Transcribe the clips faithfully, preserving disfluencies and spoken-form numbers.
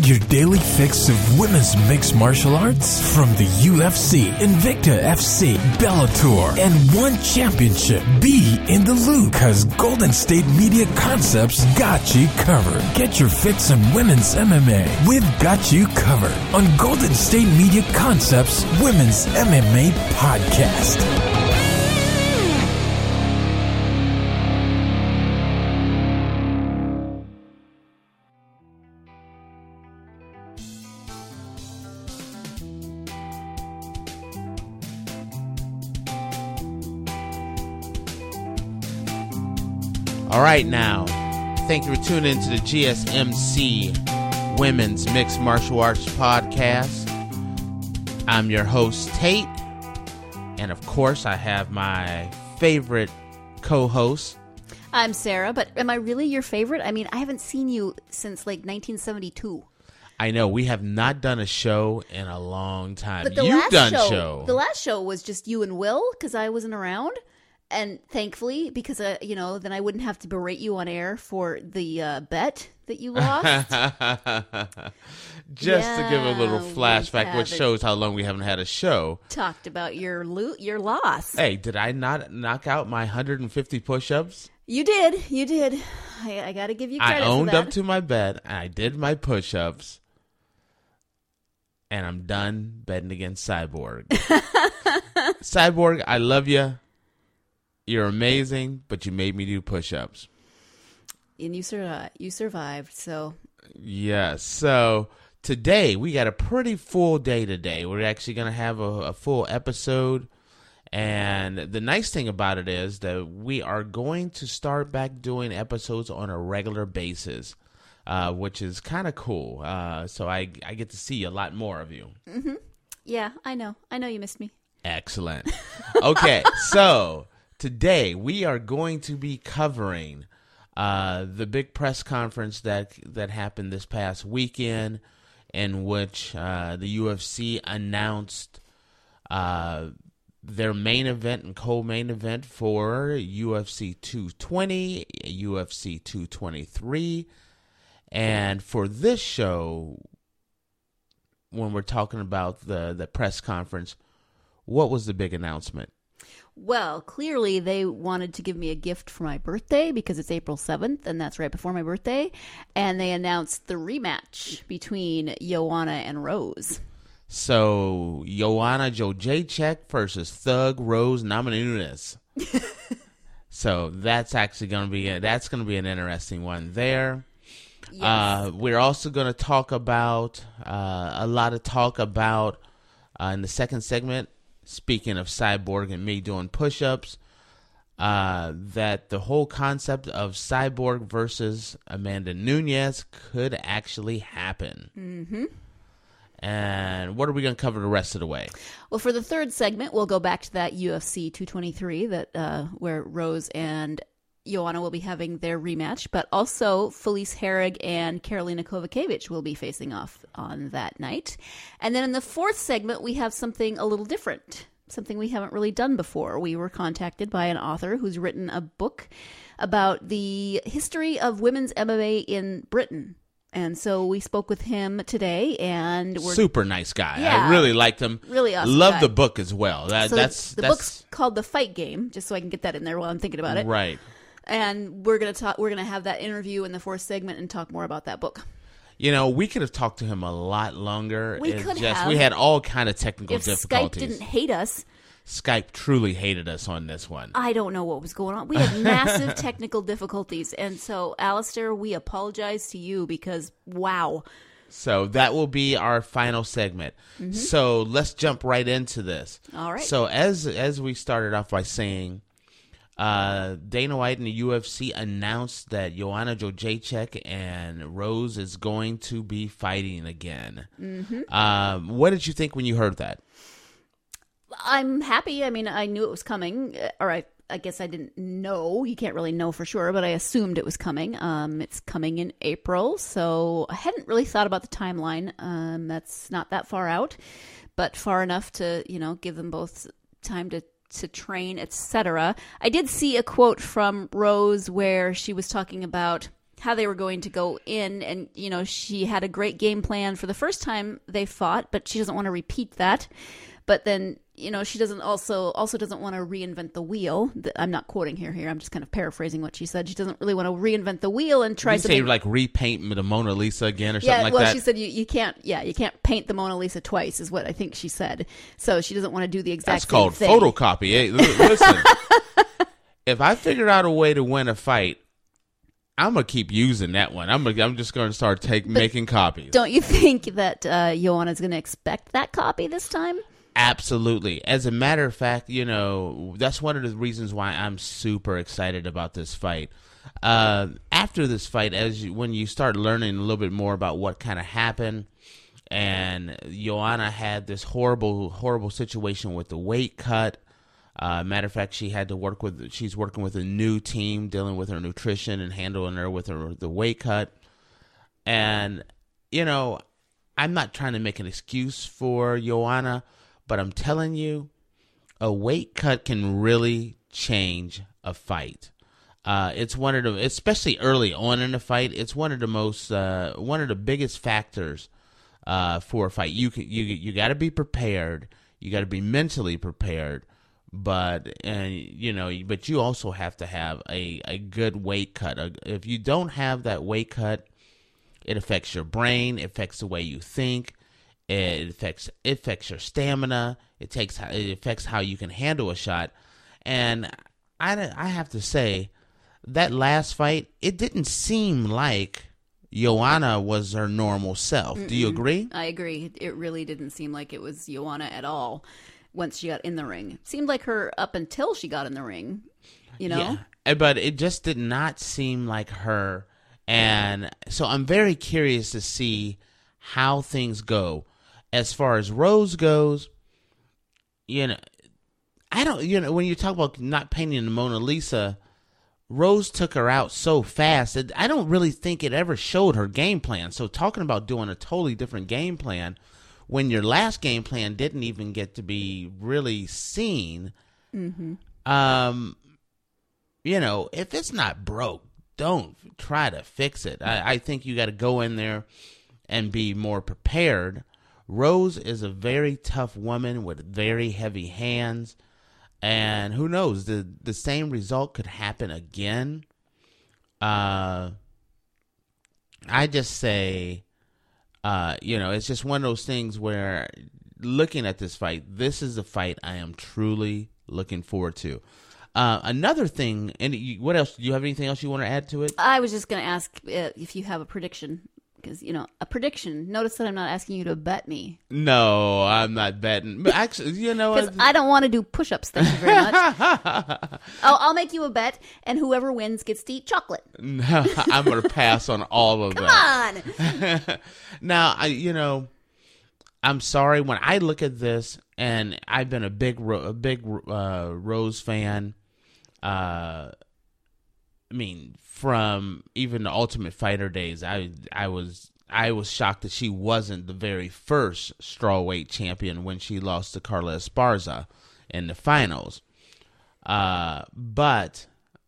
Your daily fix of women's mixed martial arts from the U F C, Invicta F C, Bellator, and one championship. Be in the loop, because Golden State Media Concepts got you covered. Get your fix on women's M M A. We've got you covered on Golden State Media Concepts Women's M M A Podcast. All right, now, thank you for tuning into the G S M C Women's Mixed Martial Arts Podcast. I'm your host, Tate, and of course, I have my favorite co-host. I'm Sarah, but am I really your favorite? I mean, I haven't seen you since like nineteen seventy-two. I know, we have not done a show in a long time. But the You've last done show, show. The last show was just you and Will, because I wasn't around. And thankfully, because, uh, you know, then I wouldn't have to berate you on air for the uh, bet that you lost. Just yeah, to give a little flashback, which haven't. shows how long we haven't had a show. Talked about your lo- your loss. Hey, did I not knock out my one hundred fifty push-ups? You did. You did. I, I got to give you credit I owned for that. up to my bet. I did my push-ups. And I'm done betting against Cyborg. Cyborg, I love you. You're amazing, but you made me do push-ups. And you survived. You survived, so. Yes. So today, we got a pretty full day today. We're actually going to have a, a full episode. And the nice thing about it is that we are going to start back doing episodes on a regular basis, uh, which is kind of cool. Uh, so I, I get to see a lot more of you. Mm-hmm. Yeah, I know. I know you missed me. Excellent. Okay, so today we are going to be covering uh, the big press conference that that happened this past weekend, in which uh, the U F C announced uh, their main event and co-main event for U F C two twenty, U F C two twenty-three, and for this show, when we're talking about the, the press conference, what was the big announcement? Well, clearly they wanted to give me a gift for my birthday because it's April seventh, and that's right before my birthday. And they announced the rematch between Joanna and Rose. So, Joanna Jędrzejczyk versus Thug Rose Namajunas. So, that's actually going to be a, that's going to be an interesting one there. Yes. Uh, we're also going to talk about uh, a lot of talk about uh, in the second segment. Speaking of Cyborg and me doing push-ups, uh, that the whole concept of Cyborg versus Amanda Nunes could actually happen. Mm-hmm. And what are we going to cover the rest of the way? Well, for the third segment, we'll go back to that U F C two twenty-three that uh, where Rose and Joanna will be having their rematch, but also Felice Herrig and Karolina Kowalkiewicz will be facing off on that night. And then in the fourth segment, we have something a little different, something we haven't really done before. We were contacted by an author who's written a book about the history of women's M M A in Britain. And so we spoke with him today, and we're super nice guy. Yeah, I really liked him. Really awesome. Love guy. the book as well. That, so that's the, the that's, book's called The Fight Game, just so I can get that in there while I'm thinking about it. Right. And we're gonna talk. We're gonna have that interview in the fourth segment and talk more about that book. You know, we could have talked to him a lot longer. We It's could just, have. We had all kind of technical If difficulties. Skype didn't hate us, Skype truly hated us on this one. I don't know what was going on. We had massive technical difficulties, and so Alistair, we apologize to you because wow. So that will be our final segment. Mm-hmm. So let's jump right into this. All right. So as as we started off by saying, uh, Dana White and the U F C announced that Joanna Jędrzejczyk and Rose is going to be fighting again. Mm-hmm. Um, what did you think when you heard that? I'm happy. I mean, I knew it was coming, or I, I guess I didn't know. You can't really know for sure, but I assumed it was coming. Um, it's coming in April, so I hadn't really thought about the timeline. Um, that's not that far out, but far enough to, you know, give them both time to to train, et cetera. I did see a quote from Rose where she was talking about how they were going to go in. And, you know, she had a great game plan for the first time they fought, but she doesn't want to repeat that. But then, you know, she doesn't also also doesn't want to reinvent the wheel. I'm not quoting her here. I'm just kind of paraphrasing what she said. She doesn't really want to reinvent the wheel and try Did you something. say like repaint the Mona Lisa again or something yeah, like well, that? she said you, you can't. Yeah, you can't paint the Mona Lisa twice, is what I think she said. So she doesn't want to do the exact That's same called thing. photocopy. Hey, listen, if I figure out a way to win a fight, I'm gonna keep using that one. I'm gonna, I'm just gonna start take making copies. Don't you think that uh, Joanna's going to expect that copy this time? Absolutely. As a matter of fact, you know, that's one of the reasons why I'm super excited about this fight. Uh, after this fight, as you, when you start learning a little bit more about what kind of happened, and Joanna had this horrible, horrible situation with the weight cut. Uh, matter of fact, she had to work with. She's working with a new team, dealing with her nutrition and handling her with her the weight cut. And you know, I'm not trying to make an excuse for Joanna. But I'm telling you, a weight cut can really change a fight. Uh, it's one of the, especially early on in the fight, it's one of the most, uh, one of the biggest factors uh, for a fight. You can, you you got to be prepared. You got to be mentally prepared. But and you know, but you also have to have a, a good weight cut. If you don't have that weight cut, it affects your brain. It affects the way you think. It affects it affects your stamina. It takes it affects how you can handle a shot. And I, I have to say, that last fight, it didn't seem like Joanna was her normal self. Mm-mm. Do you agree? I agree. It really didn't seem like it was Joanna at all once she got in the ring. It seemed like her up until she got in the ring, you know? Yeah, but it just did not seem like her. And so I'm very curious to see how things go. As far as Rose goes, you know, I don't, you know, when you talk about not painting the Mona Lisa, Rose took her out so fast that I don't really think it ever showed her game plan. So talking about doing a totally different game plan when your last game plan didn't even get to be really seen, mm-hmm. um, you know, if it's not broke, don't try to fix it. I, I think you got to go in there and be more prepared. Rose is a very tough woman with very heavy hands, and who knows, the the same result could happen again. Uh, I just say, uh, you know, it's just one of those things where looking at this fight, this is a fight I am truly looking forward to. Uh, another thing, and you, what else? Do you have anything else you want to add to it? I was just going to ask uh, if you have a prediction. Because, you know, a prediction. Notice that I'm not asking you to bet me. No, I'm not betting. But actually, you know, because I don't want to do push-ups. Thank you very much. oh, I'll make you a bet, and whoever wins gets to eat chocolate. No, I'm going to pass on all of Come that. Come on. Now, I, you know, I'm sorry when I look at this, and I've been a big, a big uh, Rose fan. Uh, I mean, from even the Ultimate Fighter days, I I was I was shocked that she wasn't the very first strawweight champion when she lost to Carla Esparza in the finals. Uh, but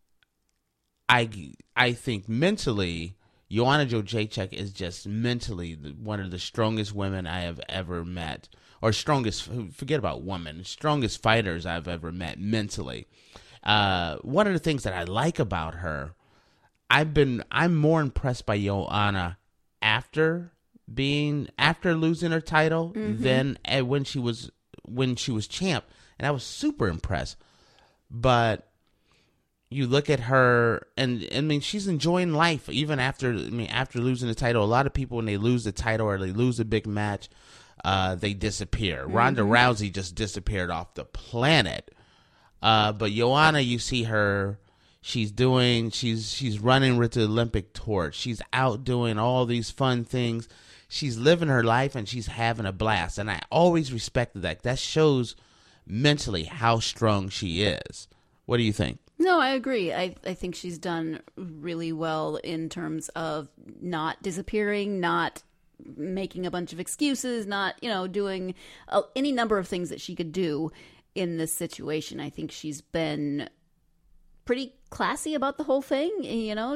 I I think mentally, Joanna Jędrzejczyk is just mentally one of the strongest women I have ever met, or strongest. Forget about women, strongest fighters I've ever met mentally. Uh, one of the things that I like about her. I've been I'm more impressed by Joanna after being after losing her title mm-hmm. than when she was when she was champ, and I was super impressed. But you look at her, and I mean, she's enjoying life even after I mean after losing the title. A lot of people when they lose the title or they lose a big match, uh, they disappear. Mm-hmm. Ronda Rousey just disappeared off the planet. Uh, but Joanna, you see her. She's doing, she's she's running with the Olympic torch. She's out doing all these fun things. She's living her life and she's having a blast. And I always respected that. That shows mentally how strong she is. What do you think? No, I agree. I, I think she's done really well in terms of not disappearing, not making a bunch of excuses, not, you know, doing uh, any number of things that she could do in this situation. I think she's been pretty classy about the whole thing, you know, just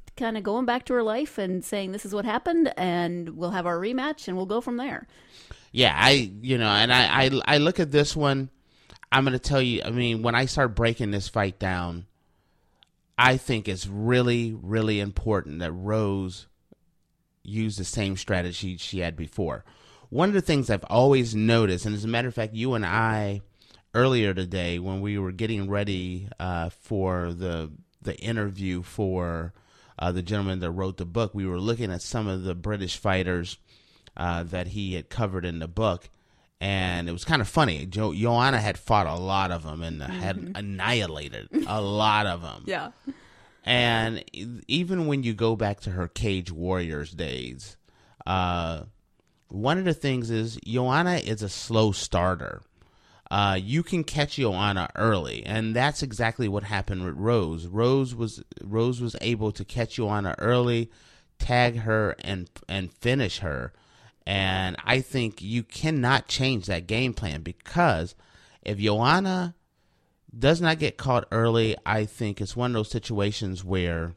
kind of going back to her life and saying, this is what happened, and we'll have our rematch, and we'll go from there. Yeah, I, you know, and I, I, I look at this one, I'm going to tell you, I mean, when I start breaking this fight down, I think it's really, really important that Rose use the same strategy she had before. One of the things I've always noticed, and as a matter of fact, you and I earlier today when we were getting ready uh, for the the interview for uh, the gentleman that wrote the book, we were looking at some of the British fighters uh, that he had covered in the book, and it was kind of funny. Jo- Joanna had fought a lot of them and mm-hmm. had annihilated a lot of them. Yeah. And even when you go back to her Cage Warriors days, uh, one of the things is Joanna is a slow starter. Uh, you can catch Joanna early, and that's exactly what happened with Rose. Rose was Rose was able to catch Joanna early, tag her, and and finish her. And I think you cannot change that game plan, because if Joanna does not get caught early, I think it's one of those situations where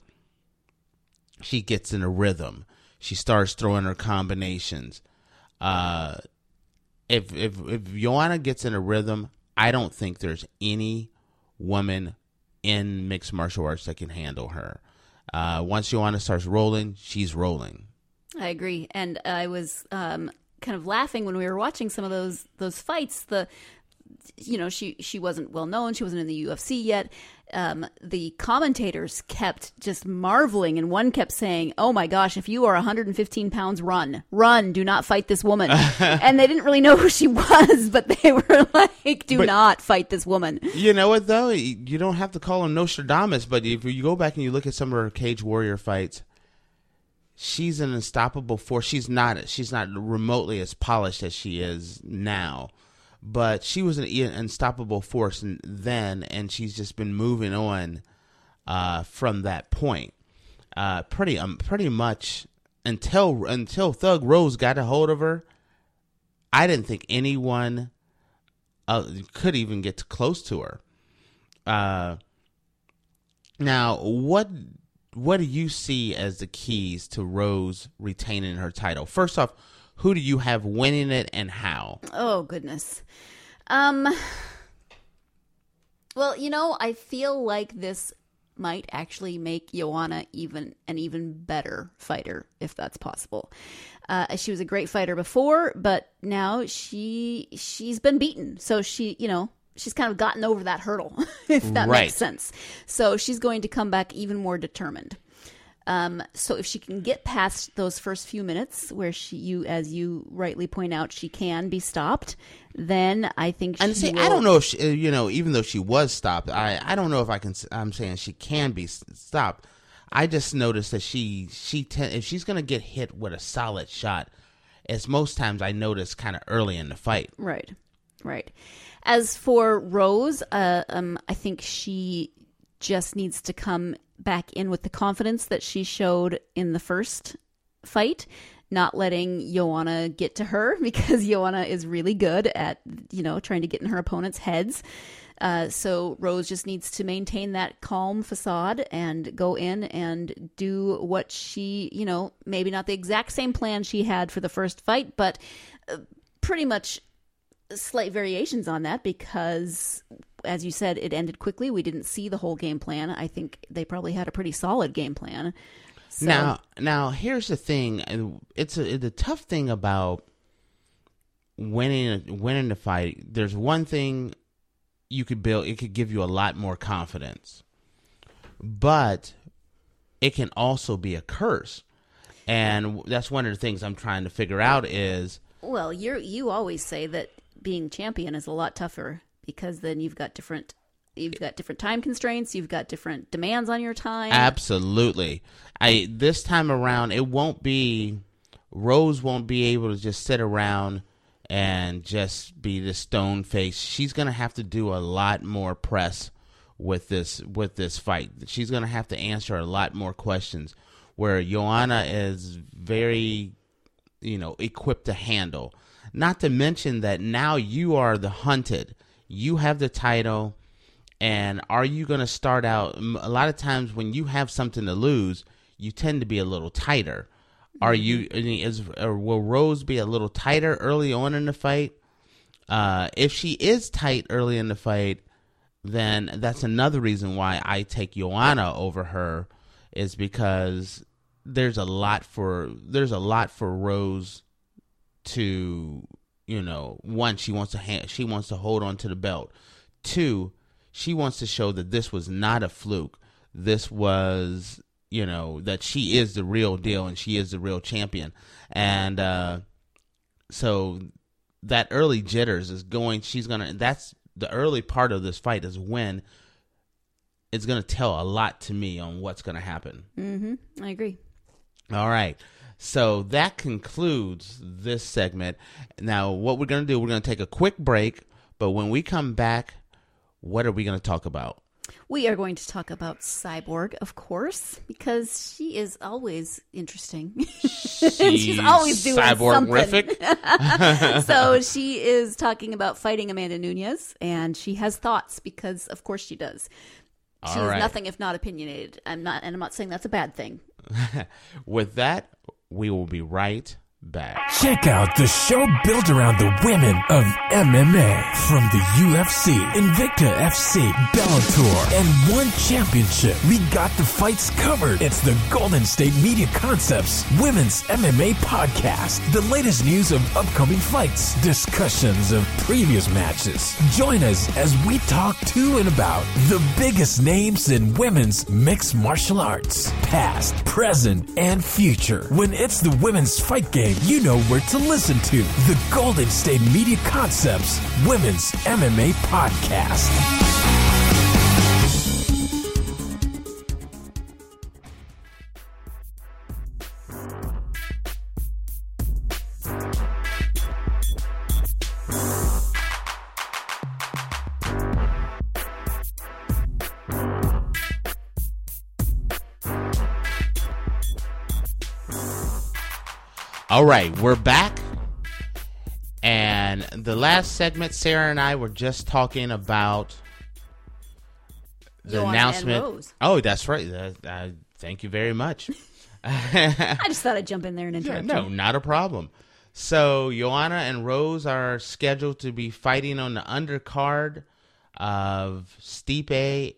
she gets in a rhythm. She starts throwing her combinations. Uh, if if if Joanna gets in a rhythm, I don't think there's any woman in mixed martial arts that can handle her. Uh, once Joanna starts rolling, she's rolling. I agree, and I was um, kind of laughing when we were watching some of those those fights. The You know, she, she wasn't well known. She wasn't in the U F C yet. Um, the commentators kept just marveling, and one kept saying, oh my gosh, if you are one hundred fifteen pounds, run. Run. Do not fight this woman. And they didn't really know who she was, but they were like, do but, not fight this woman. You know what, though? You don't have to call him Nostradamus, but if you go back and you look at some of her Cage Warrior fights, she's an unstoppable force. She's not, she's not remotely as polished as she is now. But she was an unstoppable force then, and she's just been moving on uh, from that point. Uh, pretty um, pretty much until until Thug Rose got a hold of her, I didn't think anyone uh, could even get close to her. Uh, now, what what do you see as the keys to Rose retaining her title? First off, who do you have winning it, and how? Oh, goodness. Um, well, you know, I feel like this might actually make Joanna even an even better fighter, if that's possible. Uh, she was a great fighter before, but now she, she's been beaten. So she, you know, she's kind of gotten over that hurdle, if that right. makes sense. So she's going to come back even more determined. Um, so if she can get past those first few minutes where she, you, as you rightly point out, she can be stopped, then I think she and see, will... I don't know if she, you know, even though she was stopped, I, I don't know if I can, I'm saying she can be stopped. I just noticed that she, she, te- if she's going to get hit with a solid shot, as most times I notice kind of early in the fight. Right, right. As for Rose, uh, um, I think she just needs to come back in with the confidence that she showed in the first fight, not letting Joanna get to her, because Joanna is really good at, you know, trying to get in her opponent's heads. Uh, so Rose just needs to maintain that calm facade and go in and do what she, you know, maybe not the exact same plan she had for the first fight, but uh, pretty much slight variations on that, because as you said, it ended quickly. We didn't see the whole game plan. I think they probably had a pretty solid game plan. So. Now, now here's the thing. It's a, the tough thing about winning winning the fight. There's one thing you could build. It could give you a lot more confidence, but it can also be a curse. And that's one of the things I'm trying to figure out is. Well, you you always say that being champion is a lot tougher, because then you've got different you've got different time constraints, you've got different demands on your time. Absolutely. I this time around it won't be Rose won't be able to just sit around and just be the stone face. She's going to have to do a lot more press with this with this fight. She's going to have to answer a lot more questions, where Joanna is very, you know, equipped to handle. Not to mention that now you are the hunted. You have the title, and are you going to start out? A lot of times when you have something to lose, you tend to be a little tighter. Are you? Is or will Rose be a little tighter early on in the fight? Uh, if she is tight early in the fight, then that's another reason why I take Joanna over her, is because there's a lot for there's a lot for Rose to, you know, one, she wants to ha- she wants to hold on to the belt. Two, she wants to show that this was not a fluke. This was, you know, that she is the real deal and she is the real champion. And uh, so that early jitters is going, she's going to, that's the early part of this fight is when it's going to tell a lot to me on what's going to happen. Mm-hmm. I agree. All right. So that concludes this segment. Now, what we're going to do, we're going to take a quick break. But when we come back, what are we going to talk about? We are going to talk about Cyborg, of course, because she is always interesting. She's, She's always doing cyborg-rific. something. So she is talking about fighting Amanda Nunes, and she has thoughts because, of course, she does. She All is right. nothing if not opinionated. I'm not, and I'm not saying that's a bad thing. With that, we will be right back. Check out the show built around the women of M M A. From the U F C, Invicta F C, Bellator, and one championship. We got the fights covered. It's the Golden State Media Concepts Women's M M A Podcast. The latest news of upcoming fights, discussions of previous matches. Join us as we talk to and about the biggest names in women's mixed martial arts. Past, present, and future. When it's the women's fight game, you know where to listen to. The Golden State Media Concepts Women's M M A Podcast. All right, we're back. And the last segment, Sarah and I were just talking about the Joanna announcement. and Rose. Oh, that's right. Uh, uh, thank you very much. I just thought I'd jump in there and Yeah, interrupt no, you. not a problem. So, Joanna and Rose are scheduled to be fighting on the undercard of Stipe.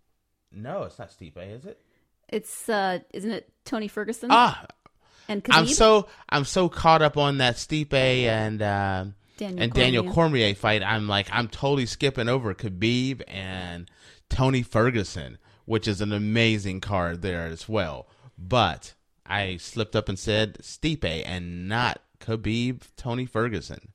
No, it's not Stipe, is it? It's, uh, isn't it Tony Ferguson Ah, and Khabib? I'm so I'm so caught up on that Stipe and uh, Daniel and Daniel Cormier. Cormier fight. I'm like I'm totally skipping over Khabib and Tony Ferguson, which is an amazing card there as well. But I slipped up and said Stipe and not Khabib, Tony Ferguson.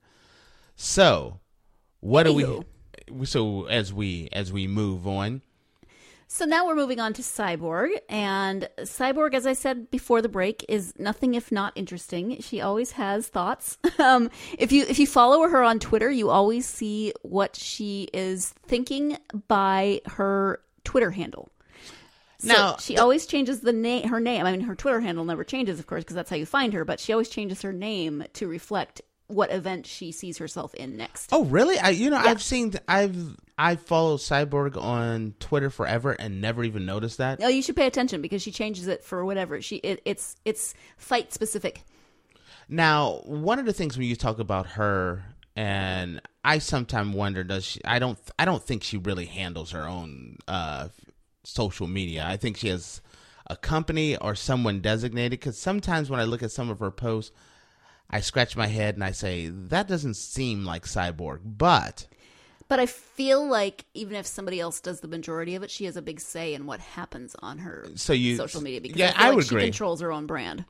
So, what do Anywho. we? So as we as we move on. So now we're moving on to Cyborg, and Cyborg, as I said before the break, is nothing if not interesting. She always has thoughts. Um, if you if you follow her on Twitter, you always see what she is thinking by her Twitter handle. So Now, she the- always changes the name. Her name. I mean, her Twitter handle never changes, of course, because that's how you find her. But she always changes her name to reflect what event she sees herself in next. Oh, really? I you know Yeah. I've seen I've I followed Cyborg on Twitter forever and never even noticed that. No, you should pay attention because she changes it for whatever she. It, it's it's fight specific. Now, one of the things when you talk about her, and I sometimes wonder, does she? I don't. I don't think she really handles her own uh, social media. I think she has a company or someone designated. Because sometimes when I look at some of her posts, I scratch my head and I say that doesn't seem like Cyborg. But But I feel like even if somebody else does the majority of it, she has a big say in what happens on her So you- social media because yeah, I, feel I like would she agree. controls her own brand.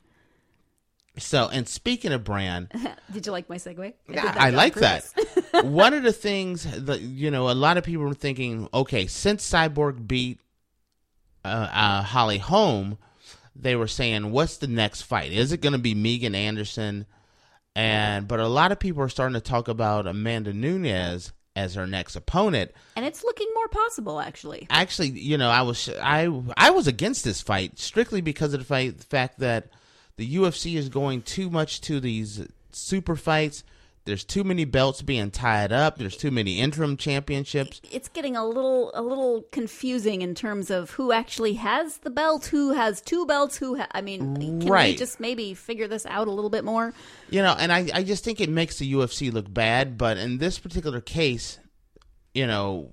so, and speaking of brand, Did you like my segue? I, did I, that I on like purpose. that. One of the things that, you know, a lot of people were thinking, okay, since Cyborg beat uh, uh, Holly Holm, they were saying, what's the next fight? Is it going to be Megan Anderson? And but a lot of people are starting to talk about Amanda Nunes as her next opponent. And it's looking more possible, actually. Actually, you know, I was I I was against this fight strictly because of the fight, the fact that the U F C is going too much to these super fights. there's too many belts being tied up. There's too many interim championships. It's getting a little a little confusing in terms of who actually has the belt, who has two belts, who ha- I mean, can Right. we just maybe figure this out a little bit more? You know, and I, I just think it makes the U F C look bad. But in this particular case, you know,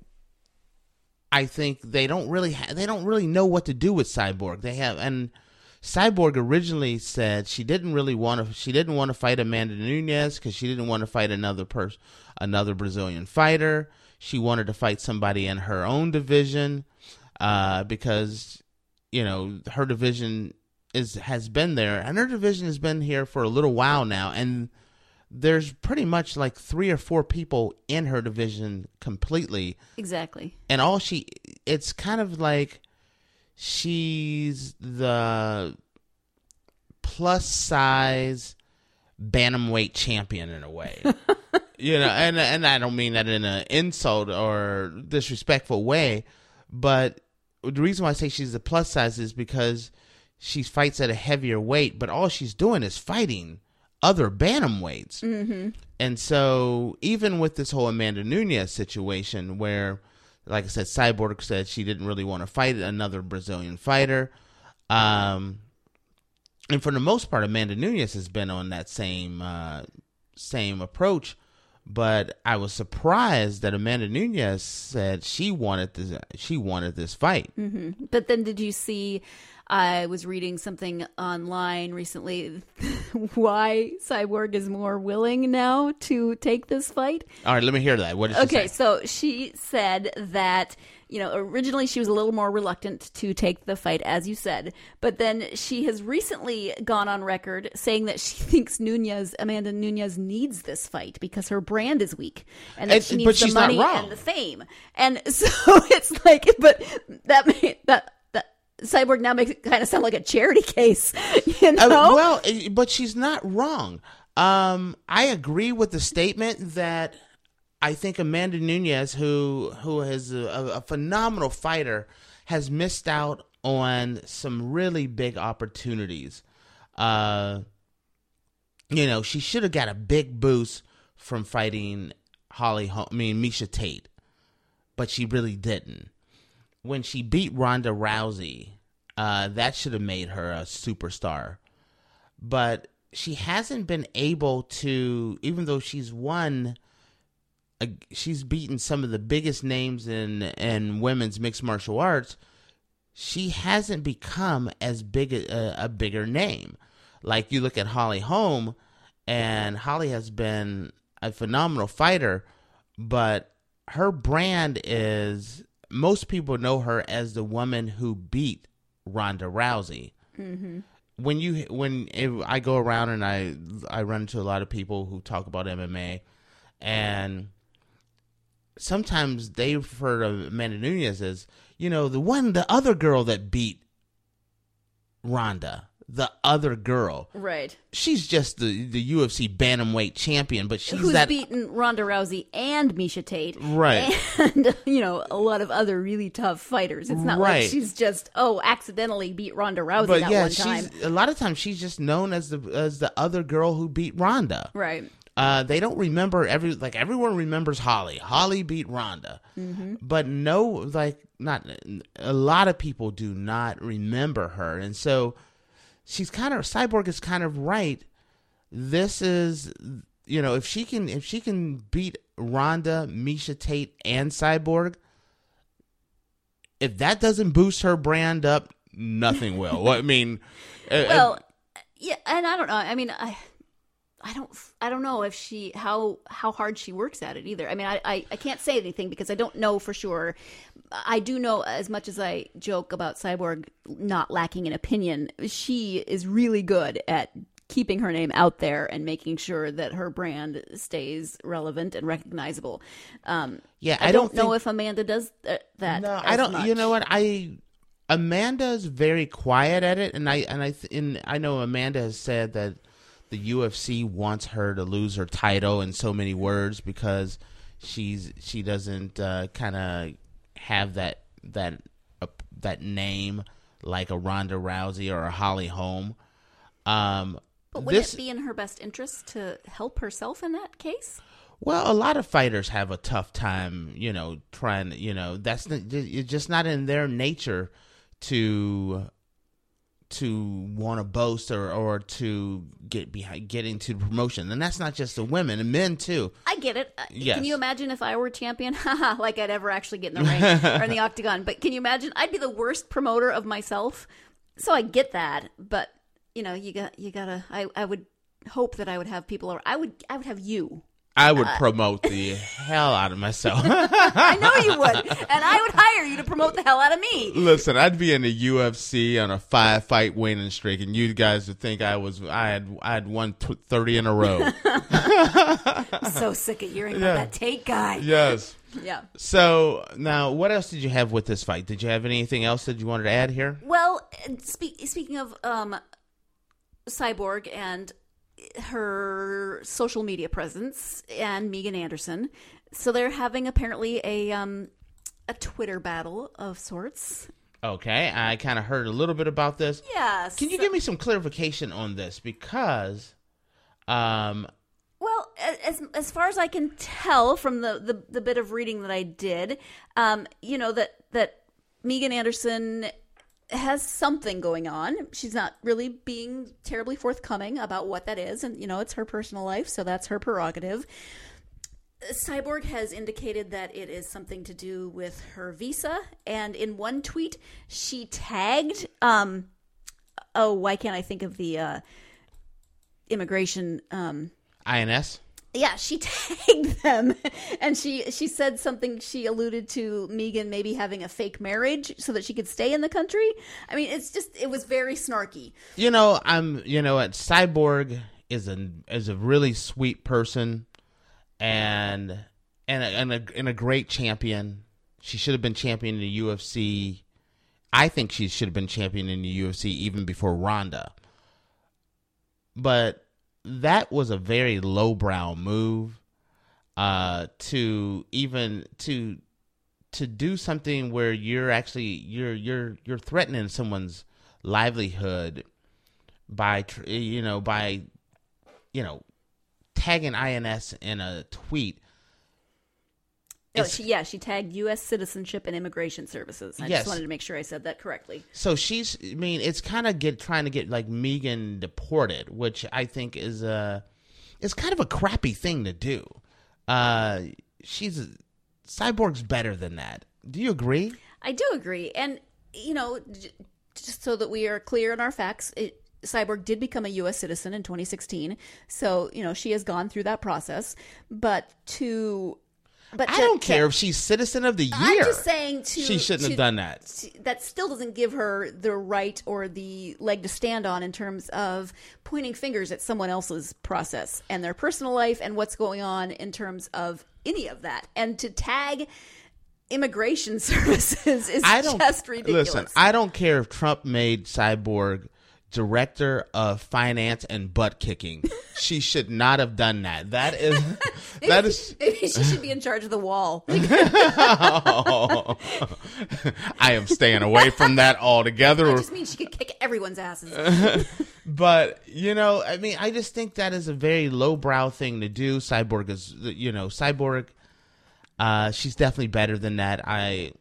I think they don't really ha- they don't really know what to do with Cyborg. They have and. Cyborg originally said she didn't really want to. She didn't want to fight Amanda Nunes because she didn't want to fight another person, another Brazilian fighter. She wanted to fight somebody in her own division uh, because you know her division is has been there, and her division has been here for a little while now. And there's pretty much like three or four people in her division completely. Exactly. And all she, it's kind of like. She's the plus size bantamweight champion in a way, you know, and and I don't mean that in an insult or disrespectful way, but the reason why I say she's the plus size is because she fights at a heavier weight, but all she's doing is fighting other bantamweights, mm-hmm. and so even with this whole Amanda Nunes situation where. Like I said, Cyborg said she didn't really want to fight another Brazilian fighter. Um, and for the most part, Amanda Nunes has been on that same uh, same approach. But I was surprised that Amanda Nunes said she wanted this. She wanted this fight. Mm-hmm. But then, did you see? I was reading something online recently. Why Cyborg is more willing now to take this fight? All right, let me hear that. What did she Okay, say? so she said that, you know, originally she was a little more reluctant to take the fight, as you said, but then she has recently gone on record saying that she thinks Nunes, Amanda Nunes, needs this fight because her brand is weak and that And- she but needs the she's not money wrong. and the fame. And so it's like, but that may, that. Cyborg now makes it kind of sound like a charity case, you know? Uh, well, eh, but she's not wrong. Um, I agree with the statement that I think Amanda Nunes, who who is a, a phenomenal fighter, has missed out on some really big opportunities. Uh, you know, she should have got a big boost from fighting Holly. Holm- I mean, Miesha Tate, but she really didn't. When she beat Ronda Rousey, uh, that should have made her a superstar. But she hasn't been able to, even though she's won, uh, she's beaten some of the biggest names in, in women's mixed martial arts, she hasn't become as big a, a bigger name. Like you look at Holly Holm, and Holly has been a phenomenal fighter, but her brand is... Most people know her as the woman who beat Ronda Rousey. Mm-hmm. When you when if I go around and I I run into a lot of people who talk about M M A, and sometimes they refer to Amanda Nunes as, you know, the one, the other girl that beat Ronda. The other girl, Right. She's just the, the U F C bantamweight champion, but she's Who's that beaten Ronda Rousey and Miesha Tate. Right. And, you know, a lot of other really tough fighters. It's not Right. like she's just, oh, accidentally beat Ronda Rousey But that yeah, one time. she's a lot of times she's just known as the as the other girl who beat Ronda. Right. Uh, they don't remember every like everyone remembers Holly. Holly beat Ronda, Mm-hmm. but no, like not a lot of people do not remember her, and so she's kind of Cyborg is kind of right. This is, you know, if she can if she can beat Ronda, Miesha Tate, and Cyborg, if that doesn't boost her brand up, nothing will. I mean, uh, Well, yeah, and I don't know. I mean, I, I don't, I don't know if she how how hard she works at it either. I mean, I, I, I can't say anything because I don't know for sure. I do know, as much as I joke about Cyborg not lacking an opinion, she is really good at keeping her name out there and making sure that her brand stays relevant and recognizable. Um, yeah, I, I don't, don't know think, if Amanda does th- that. No, as I don't. much. You know what? I Amanda's very quiet at it, and I and I th- and I know Amanda has said that the U F C wants her to lose her title in so many words because she's she doesn't uh, kind of have that that uh, that name like a Ronda Rousey or a Holly Holm. Um, But wouldn't this, it be in her best interest to help herself in that case? Well, a lot of fighters have a tough time, you know, trying, you know, that's not, it's just not in their nature to to want to boast or, or to get behind, get into promotion. And that's not just the women, and men too. I get it. Uh, Yes. Can you imagine if I were champion? Haha, like I'd ever actually get in the ring or in the octagon. But can you imagine? I'd be the worst promoter of myself. So I get that. But, you know, you got, you gotta, I, I would hope that I would have people, or I would, I would have you. I would promote the hell out of myself. I know you would. And I would hire you to promote the hell out of me. Listen, I'd be in the U F C on a five fight winning streak, and you guys would think I was I had I had won t- thirty in a row. I'm so sick of hearing Yeah. about that Tate guy. Yes. Yeah. So now, what else did you have with this fight? Did you have anything else that you wanted to add here? Well, speak, speaking of um, Cyborg and her social media presence and Megan Anderson, so they're having apparently a um, a Twitter battle of sorts. Okay, I kind of heard a little bit about this. Yes. Can you give me some clarification on this? Because, um, Well, as as far as I can tell from the, the, the bit of reading that I did, um, you know, that, that Megan Anderson has something going on. She's not really being terribly forthcoming about what that is. And, you know, it's her personal life, so that's her prerogative. Cyborg has indicated that it is something to do with her visa. And in one tweet, she tagged, um, oh, why can't I think of the uh, immigration... Um, I N S? Yeah, she tagged them, and she she said something. She alluded to Megan maybe having a fake marriage so that she could stay in the country. I mean, it's just it was very snarky. You know, I'm. You know, what Cyborg is a is a really sweet person, and and a, and a and a great champion. She should have been champion in the U F C. I think she should have been champion in the U F C even before Ronda. But that was a very lowbrow move, uh, to even to to do something where you're actually you're you're you're threatening someone's livelihood by tr- you know by you know tagging I N S in a tweet. Oh, she, yeah, she tagged U S Citizenship and Immigration Services. I Yes. just wanted to make sure I said that correctly. So she's, I mean, it's kind of get trying to get like Megan deported, which I think is a, is kind of a crappy thing to do. Uh, she's Cyborg's better than that. Do you agree? I do agree, and you know, j- just so that we are clear in our facts, it, Cyborg did become a U S citizen in twenty sixteen, so you know she has gone through that process. But to But I to- don't to- care if she's citizen of the year. I'm just saying to she shouldn't to- have done that. to- that still doesn't give her the right or the leg to stand on in terms of pointing fingers at someone else's process and their personal life and what's going on in terms of any of that. And to tag immigration services is I don't just ridiculous. Listen, I don't care if Trump made Cyborg director of finance and butt kicking. She should not have done that. That is that is Maybe she should be in charge of the wall. Oh. I am staying away from that altogether. That just means she could kick everyone's asses. But, you know, I mean, I just think that is a very lowbrow thing to do. Cyborg is, you know, Cyborg, uh, she's definitely better than that. I,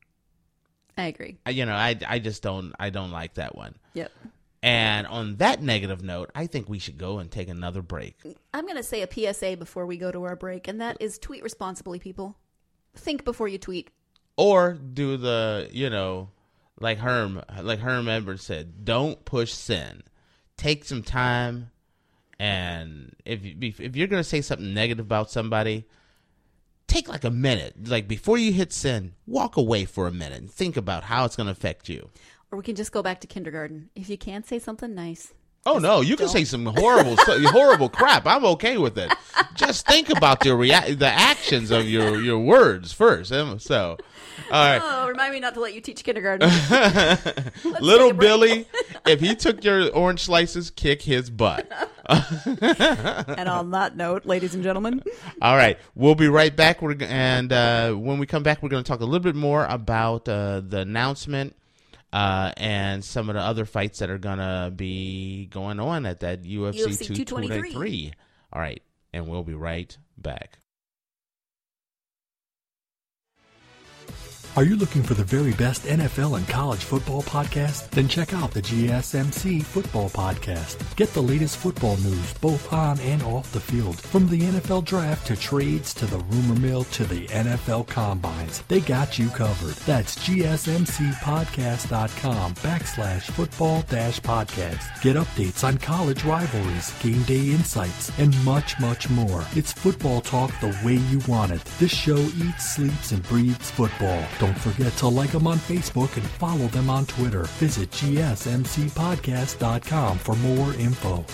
I agree. I- you know, I, I just don't, I don't like that one. Yep. And on that negative note, I think we should go and take another break. I'm going to say a P S A before we go to our break, and that is tweet responsibly, people. Think before you tweet. Or do the, you know, like Herm, like Herm Edwards said, don't push send. Take some time, and if you, if you're going to say something negative about somebody, take like a minute. Like before you hit send, walk away for a minute and think about how it's going to affect you. Or we can just go back to kindergarten. If you can't say something nice. Oh no, you can don't. say some horrible, stu- horrible crap. I'm okay with it. Just think about your rea- the actions of your, your words first. Um, So, all right, Oh, remind me not to let you teach kindergarten. little take a break. Billy, if he took your orange slices, kick his butt. And on that note, ladies and gentlemen, All right, we'll be right back. We're, g- and uh, when we come back, we're going to talk a little bit more about uh, the announcement uh, and some of the other fights that are going to be going on at that U F C, U F C two twenty-three. All right, and we'll be right back. Are you looking for the very best N F L and college football podcast? Then check out the G S M C Football Podcast. Get the latest football news both on and off the field. From the N F L Draft to trades to the rumor mill to the N F L Combines. They got you covered. That's gsmcpodcast.com backslash football dash podcast. Get updates on college rivalries, game day insights, and much, much more. It's football talk the way you want it. This show eats, sleeps, and breathes football. Don't forget to like them on Facebook and follow them on Twitter. Visit g s m c podcast dot com for more info.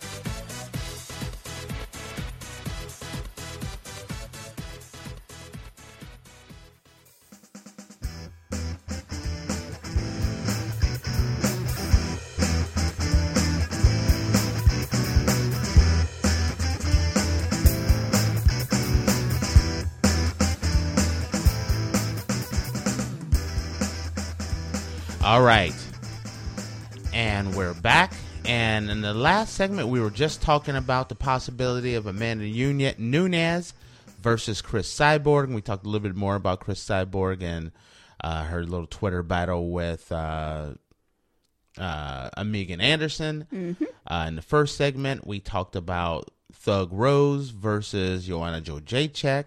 All right, and we're back. And in the last segment, we were just talking about the possibility of Amanda Nunes versus Chris Cyborg. And we talked a little bit more about Chris Cyborg and uh, her little Twitter battle with uh, uh, Megan Anderson. Mm-hmm. Uh, in the first segment, we talked about Thug Rose versus Joanna Jędrzejczyk.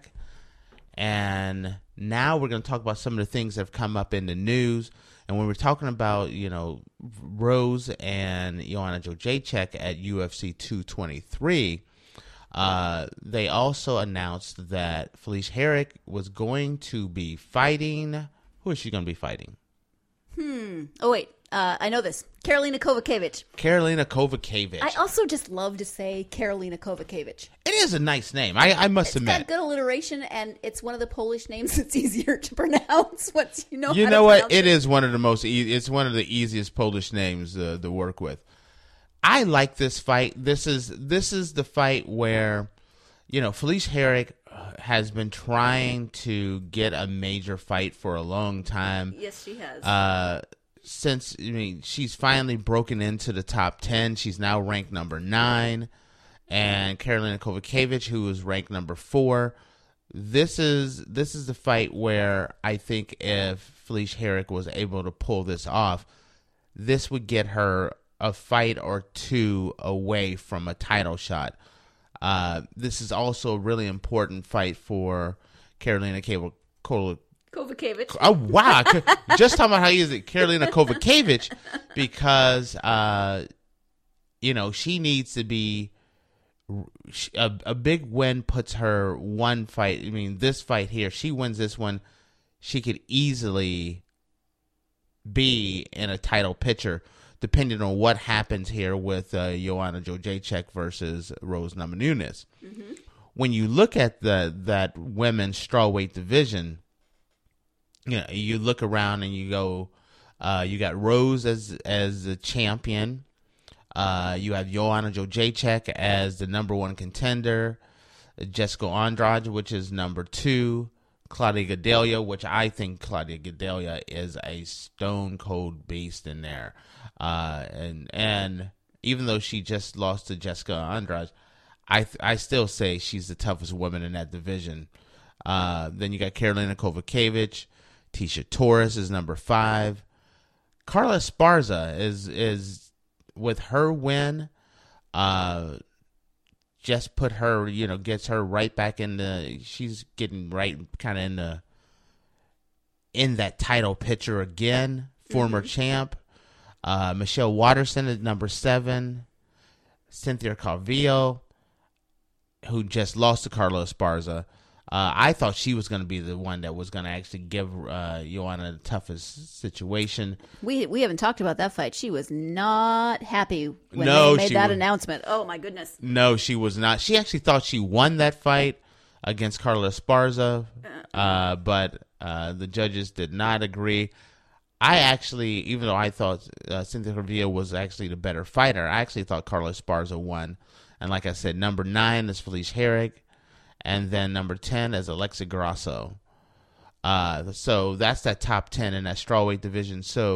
And now we're going to talk about some of the things that have come up in the news. And when we're talking about, you know, Rose and Joanna Jędrzejczyk at U F C two twenty-three, uh, they also announced that Felice Herrig was going to be fighting. Who is she going to be fighting? Hmm. Oh, wait. Uh, I know this. Karolina Kowalkiewicz. Karolina Kowalkiewicz. I also just love to say Karolina Kowalkiewicz. It is a nice name. I, I must it's admit. It's got good alliteration, and it's one of the Polish names that's easier to pronounce once you know You how know to what? pronounce It is one of the most. E- it's one of the easiest Polish names uh, to work with. I like this fight. This is this is the fight where, you know, Felice Herrig has been trying to get a major fight for a long time. Yes, she has. Uh, since I mean, she's finally broken into the top ten. She's now ranked number nine, and Karolina Kowalkiewicz, who is ranked number four. This is this is the fight where I think if Felice Herrig was able to pull this off, this would get her a fight or two away from a title shot. Uh, this is also a really important fight for Karolina Kowalkiewicz. Kowalkiewicz. Oh, wow. Just talking about how easy it Karolina Kowalkiewicz, because, uh, you know, she needs to be a, a big win puts her one fight. I mean, this fight here, she wins this one, she could easily be in a title picture, depending on what happens here with uh, Joanna Jędrzejczyk versus Rose Namajunas. Mm-hmm. When you look at the that women's strawweight division, you know, you look around and you go, uh, you got Rose as as the champion. Uh, you have Joanna Jędrzejczyk as the number one contender. Jessica Andrade, which is number two. Claudia Gadelha, which I think Claudia Gadelha is a stone cold beast in there. Uh, and and even though she just lost to Jessica Andrade, I I still say she's the toughest woman in that division. Uh, then you got Karolina Kowalkiewicz. Tisha Torres is number five. Carla Esparza is is with her win, uh, just put her, you know, gets her right back in the. She's getting right, kind of in the in that title picture again. Former mm-hmm. champ, uh, Michelle Waterson at number seven. Cynthia Calvillo, who just lost to Carla Esparza. Uh, I thought she was going to be the one that was going to actually give uh, Joanna the toughest situation. We we haven't talked about that fight. She was not happy when no, they made she that was, announcement. Oh, my goodness. No, she was not. She actually thought she won that fight against Carla Esparza, uh, but uh, the judges did not agree. I actually, even though I thought uh, Cynthia Calvillo was actually the better fighter, I actually thought Carla Esparza won. And like I said, number nine is Felice Herrig. And then number ten is Alexa Grasso. Uh, so that's that top ten in that strawweight division. So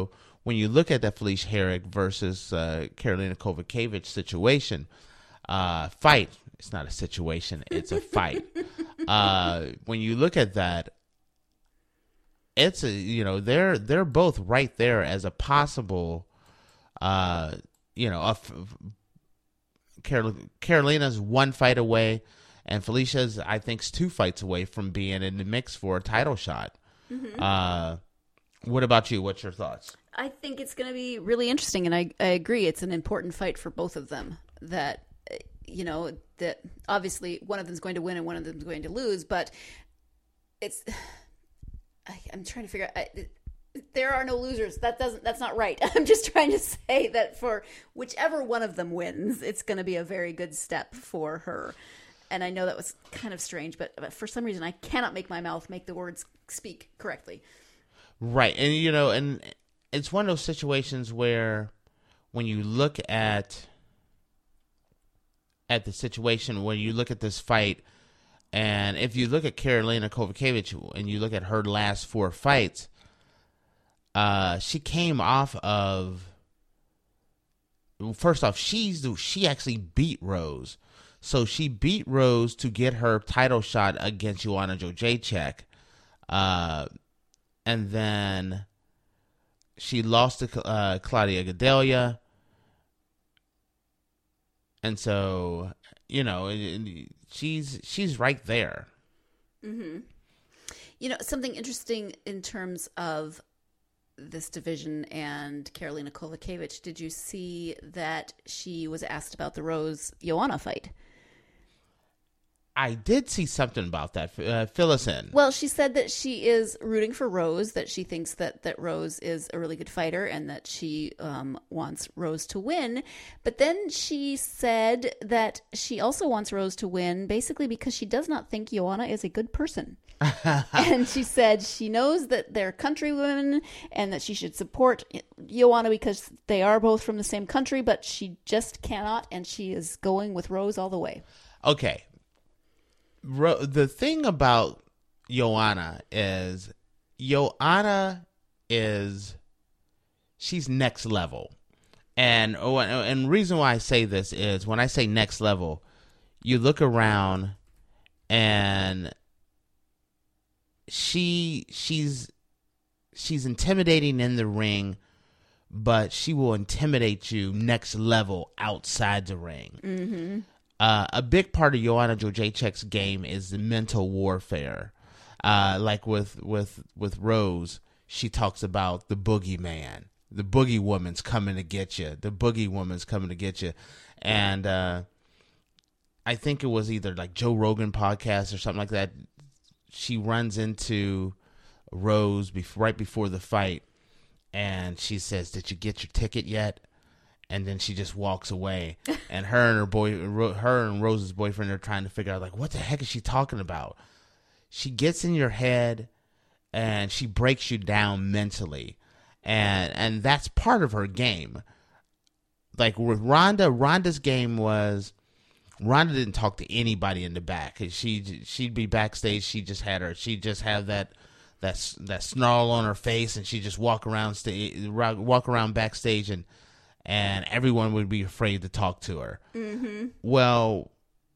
when you look at that Felicia Herrig versus uh, Karolina Kowalkiewicz situation, uh, fight, it's not a situation, it's a fight. uh, when you look at that, it's a, you know, they're they're both right there as a possible, uh, you know, a, Carol, Karolina's one fight away, and Felicia's, I think, is two fights away from being in the mix for a title shot. Mm-hmm. Uh, what about you? What's your thoughts? I think it's going to be really interesting, and I, I agree. It's an important fight for both of them. That, you know, that obviously one of them's going to win and one of them's going to lose, but it's. I, I'm trying to figure out. I, there are no losers. That doesn't. That's not right. I'm just trying to say that for whichever one of them wins, it's going to be a very good step for her. And I know that was kind of strange, but, but for some reason, I cannot make my mouth make the words speak correctly. Right, and you know, and it's one of those situations where, when you look at at the situation, when you look at this fight. And if you look at Karolina Kowalkiewicz and you look at her last four fights, uh, she came off of. First off, she's she actually beat Rose, so she beat Rose to get her title shot against Joanna Jędrzejczyk, uh, and then she lost to uh, Claudia Gadelha, and so you know. It, She's she's right there. Mm-hmm. You know, something interesting in terms of this division and Karolina Kowalkiewicz, did you see that she was asked about the Rose Joanna fight? I did see something about that. Uh, fill us in. Well, she said that she is rooting for Rose, that she thinks that, that Rose is a really good fighter and that she um, wants Rose to win. But then she said that she also wants Rose to win basically because she does not think Joanna is a good person. And she said she knows that they're countrywomen and that she should support Joanna because they are both from the same country, but she just cannot, and she is going with Rose all the way. Okay. The thing about Joanna is Joanna is she's next level. And oh, and the reason why I say this is when I say next level, you look around and she she's she's intimidating in the ring, but she will intimidate you next level outside the ring. Mm-hmm. Uh, a big part of Joanna Jędrzejczyk's game is the mental warfare. Uh, like with, with with Rose, she talks about the boogeyman. The boogie woman's coming to get you. The boogie woman's coming to get you. And uh, I think it was either like Joe Rogan podcast or something like that. She runs into Rose before, right before the fight, and she says, "Did you get your ticket yet?" And then she just walks away, and her and her boy, her and Rose's boyfriend are trying to figure out, like, what the heck is she talking about? She gets in your head, and she breaks you down mentally, and and that's part of her game. Like with Ronda, Ronda's game was Ronda didn't talk to anybody in the back. She she'd be backstage. She just had her. She just had that that that snarl on her face, and she just walk around sta- walk around backstage and. And everyone would be afraid to talk to her. Mm-hmm. Well,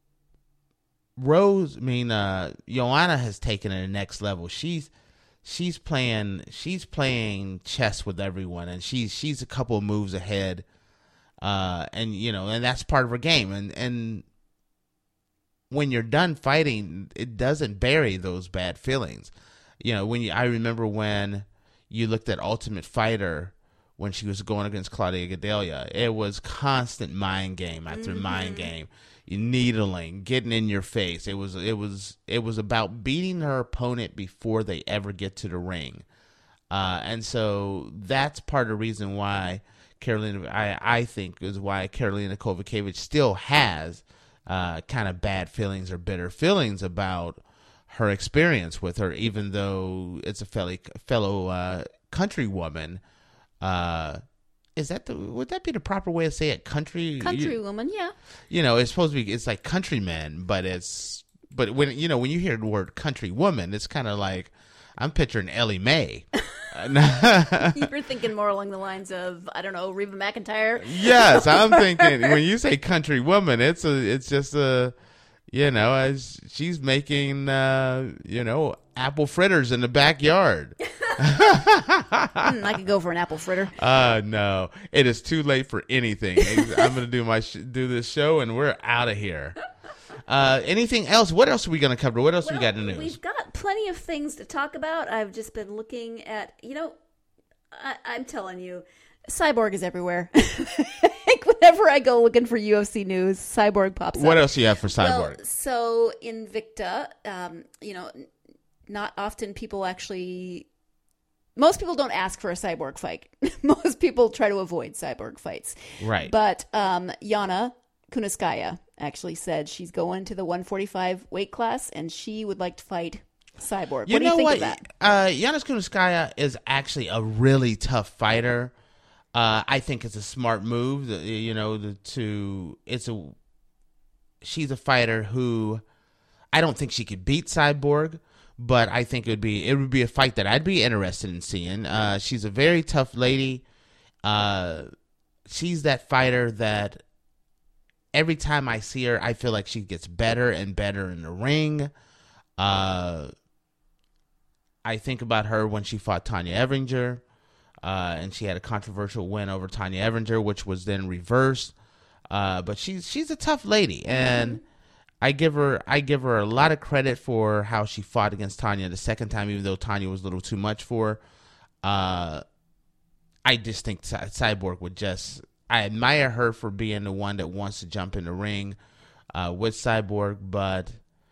Rose, I mean, uh, Joanna has taken it to the next level. She's she's playing she's playing chess with everyone, and she's she's a couple of moves ahead. Uh, and you know, and that's part of her game. And and when you're done fighting, it doesn't bury those bad feelings. You know, when you I remember when you looked at Ultimate Fighter. When she was going against Claudia Gadelha, it was constant mind game after mm-hmm. mind game, needling, getting in your face. It was it was it was about beating her opponent before they ever get to the ring, uh, and so that's part of the reason why Karolina, I I think, is why Karolina Kowalkiewicz still has uh, kind of bad feelings or bitter feelings about her experience with her, even though it's a fellow fellow uh, countrywoman. Uh, is that the, would that be the proper way to say it? Country, countrywoman, yeah. You know, it's supposed to be, it's like countrymen, but it's, but when, you know, when you hear the word countrywoman, it's kind of like, I'm picturing Ellie Mae. You were thinking more along the lines of, I don't know, Reba McEntire. Yes, I'm thinking when you say country woman, it's a, it's just a, you know, as she's making, uh, you know, apple fritters in the backyard. mm, I could go for an apple fritter. Uh, no, it is too late for anything. I'm going to do my sh- do this show, and we're out of here. Uh, anything else? What else are we going to cover? What else well, we got in the news? We've got plenty of things to talk about. I've just been looking at, you know, I, I'm telling you, Cyborg is everywhere. Like whenever I go looking for U F C news, Cyborg pops up. What else do you have for Cyborg? Well, so Invicta, um, you know, not often people actually. Most people don't ask for a Cyborg fight. Most people try to avoid Cyborg fights. Right. But um, Yana Kunitskaya actually said she's going to the one forty-five weight class and she would like to fight Cyborg. You what do know you think what? of that? Uh, Yana Kunitskaya is actually a really tough fighter. Uh, I think it's a smart move. You know, the, to it's a she's a fighter who I don't think she could beat Cyborg, but I think it would be it would be a fight that I'd be interested in seeing. Uh, she's a very tough lady. Uh, she's that fighter that every time I see her, I feel like she gets better and better in the ring. Uh, I think about her when she fought Tanya Evinger, uh, and she had a controversial win over Tanya Evinger, which was then reversed. Uh, but she's she's a tough lady, and mm-hmm. I give her I give her a lot of credit for how she fought against Tanya the second time, even though Tanya was a little too much for her. Uh, I just think Cy- Cyborg would just I admire her for being the one that wants to jump in the ring uh, with Cyborg, but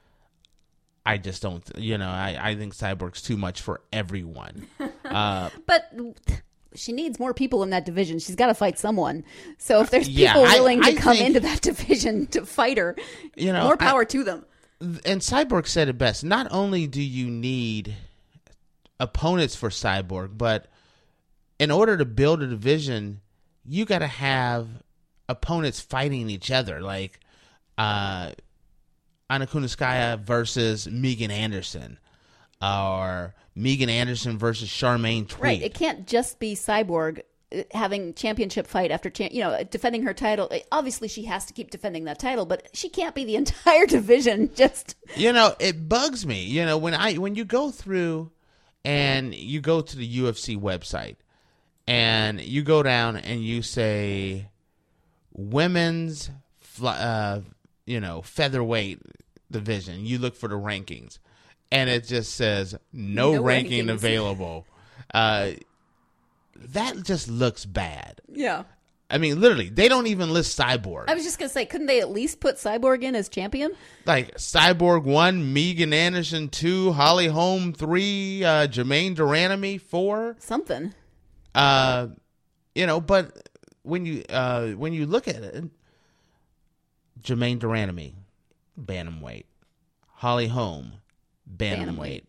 I just don't, you know, I, I think Cyborg's too much for everyone. Uh, but she needs more people in that division. She's got to fight someone. So if there's yeah, people willing I, to I come think, into that division to fight her, you know, more power I, to them. And Cyborg said it best. Not only do you need opponents for Cyborg, but in order to build a division, you got to have opponents fighting each other. Like, uh, Yana Kunitskaya versus Megan Anderson, or Megan Anderson versus Charmaine Tweed. Right. It can't just be Cyborg having championship fight after, cha- you know, defending her title. Obviously, she has to keep defending that title, but she can't be the entire division. Just you know, it bugs me. You know, when I when you go through and you go to the U F C website and you go down and you say women's, uh, you know, featherweight division, you look for the rankings, and it just says no, no ranking rankings. available. Uh, that just looks bad. Yeah. I mean, literally, they don't even list Cyborg. I was just going to say, couldn't they at least put Cyborg in as champion? Like, Cyborg one, Megan Anderson two, Holly Holm three, uh, Jermaine Duranamy four. Something. Uh, you know, but when you uh, when you look at it, Jermaine Duranamy, bantamweight. Holly Holm, bantamweight.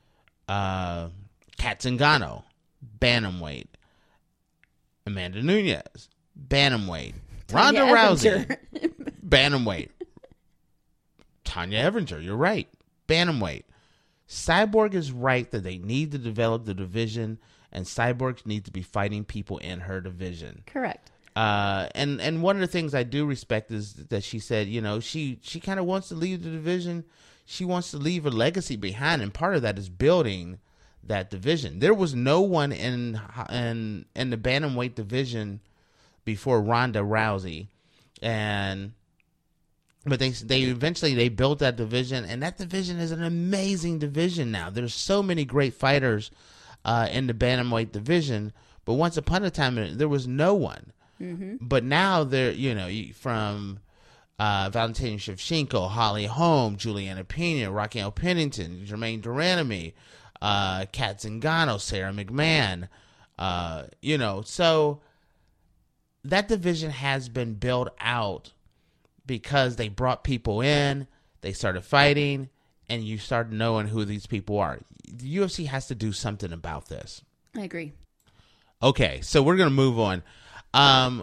Uh, Kat Zingano, bantamweight. Amanda Nunes, bantamweight. Ronda Rousey, bantamweight. Tanya Evinger, you're right, bantamweight. Cyborg is right that they need to develop the division, and Cyborg needs to be fighting people in her division. Correct. Uh, and, and one of the things I do respect is that she said, you know, she, she kind of wants to leave the division. She wants to leave a legacy behind, and part of that is building that division. There was no one in in in the bantamweight division before Ronda Rousey, and but they they eventually they built that division, and that division is an amazing division now. There's so many great fighters uh, in the bantamweight division, but once upon a time there was no one. Mm-hmm. But now there, you know, from uh, Valentina Shevchenko, Holly Holm, Juliana Pena, Raquel Pennington, Jermaine Duranamy, uh, Kat Zingano, Sarah McMahon, uh, you know, so that division has been built out because they brought people in, they started fighting, and you started knowing who these people are. The U F C has to do something about this. I agree. Okay, so we're going to move on. Um,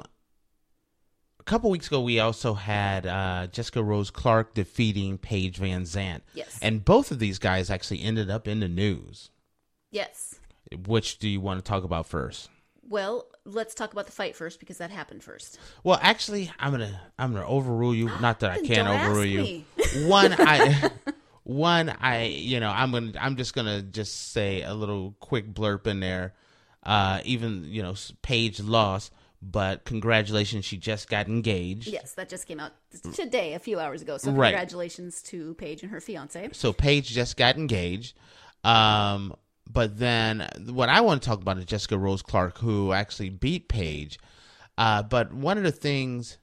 a couple weeks ago, we also had uh, Jessica Rose Clark defeating Paige Van Zandt. Yes. And both of these guys actually ended up in the news. Yes. Which do you want to talk about first? Well, let's talk about the fight first because that happened first. Well, actually, I'm gonna I'm gonna overrule you. Not that I Then can't don't ask overrule you. me. One, I, one, I, you know, I'm gonna I'm just gonna just say a little quick blurb in there. Uh, even you know, Paige lost, but congratulations, she just got engaged. Yes, that just came out today, a few hours ago. So Right. congratulations to Paige and her fiance. So Paige just got engaged. Um, but then what I want to talk about is Jessica Rose Clark, who actually beat Paige. Uh, but one of the things,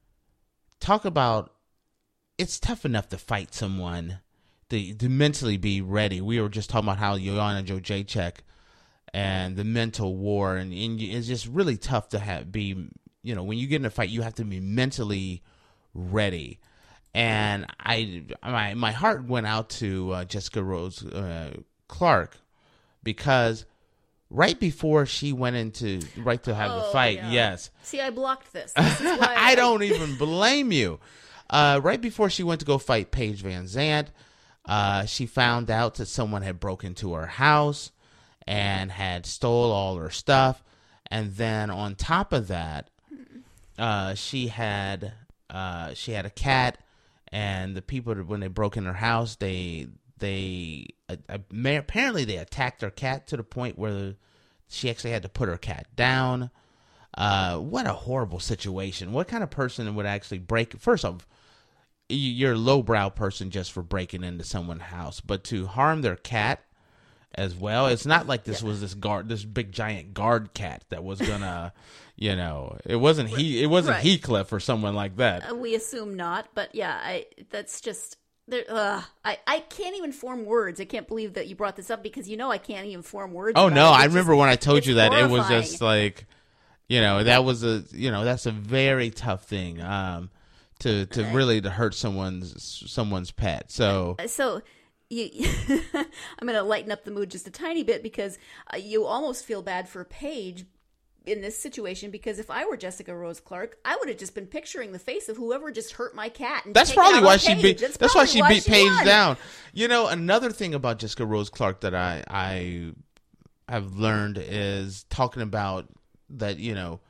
talk about, it's tough enough to fight someone, to, to mentally be ready. We were just talking about how Joanna Jędrzejczyk and the mental war, and, and it's just really tough to have be, you know, when you get in a fight, you have to be mentally ready. And I, my my heart went out to uh, Jessica Rose uh, Clark, because right before she went into right to have Oh, the fight, yeah. yes, See, I blocked this. This is why I don't even blame you. Uh, right before she went to go fight Paige Van Zandt, uh, she found out that someone had broken into her house and had stole all her stuff, and then on top of that, uh, she had uh, she had a cat, and the people that, when they broke in her house, they they uh, apparently they attacked her cat to the point where she actually had to put her cat down. Uh, what a horrible situation. What kind of person would actually break? First off, you're a lowbrow person just for breaking into someone's house, but to harm their cat as well. It's not like this yeah. was this guard, this big giant guard cat that was gonna, you know, it wasn't he, it wasn't right. Heathcliff or someone like that. Uh, we assume not, but yeah, I that's just. There, uh, I, I can't even form words. I can't believe that you brought this up because you know I can't even form words. Oh about no, it. I It's remember just, when I told you that horrifying. it was just like, you know, that was a, you know, that's a very tough thing um, to to really to hurt someone's someone's pet. So so you, I'm going to lighten up the mood just a tiny bit because uh, you almost feel bad for Paige in this situation, because if I were Jessica Rose Clark, I would have just been picturing the face of whoever just hurt my cat. And that's probably why she beat. That's, that's why she why beat she Paige won. down. You know, another thing about Jessica Rose Clark that I I have learned is talking about that. You know,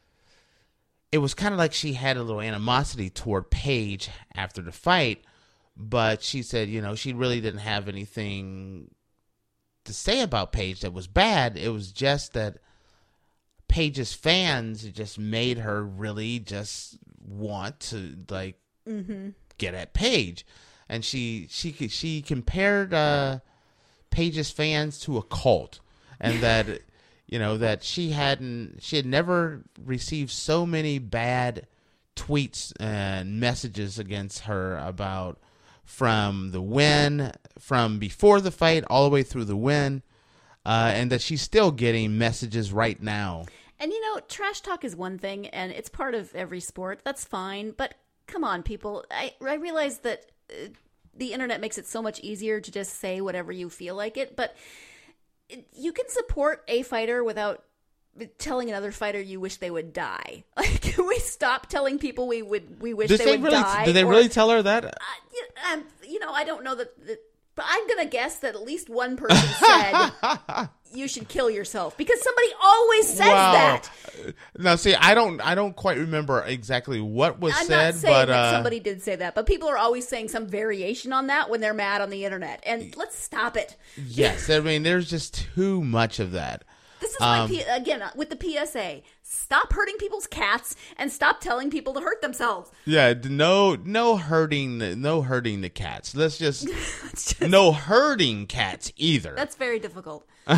it was kind of like she had a little animosity toward Paige after the fight, but she said, you know, she really didn't have anything to say about Paige that was bad. It was just that Paige's fans just made her really just want to like mm-hmm. get at Paige, and she she she compared uh, Paige's fans to a cult, and that you know that she hadn't she had never received so many bad tweets and messages against her about from the win, from before the fight all the way through the win. Uh, and that she's still getting messages right now. And, you know, trash talk is one thing, and it's part of every sport. That's fine. But come on, people. I, I realize that uh, the internet makes it so much easier to just say whatever you feel like it. But it, you can support a fighter without telling another fighter you wish they would die. Like, can we stop telling people we would we wish did they, they would really, die? Did they or, really tell her that? Uh, you, um, you know, I don't know that... that But I'm going to guess that at least one person said you should kill yourself, because somebody always says wow. that. Now, see, I don't I don't quite remember exactly what was I'm said, not saying but that uh, somebody did say that, but people are always saying some variation on that when they're mad on the internet. And let's stop it. yes, I mean, there's just too much of that. This is Um, my P- again with the P S A. Stop hurting people's cats and stop telling people to hurt themselves. Yeah, no, no hurting, the, no hurting the cats. Let's just, just no hurting cats either. That's very difficult. All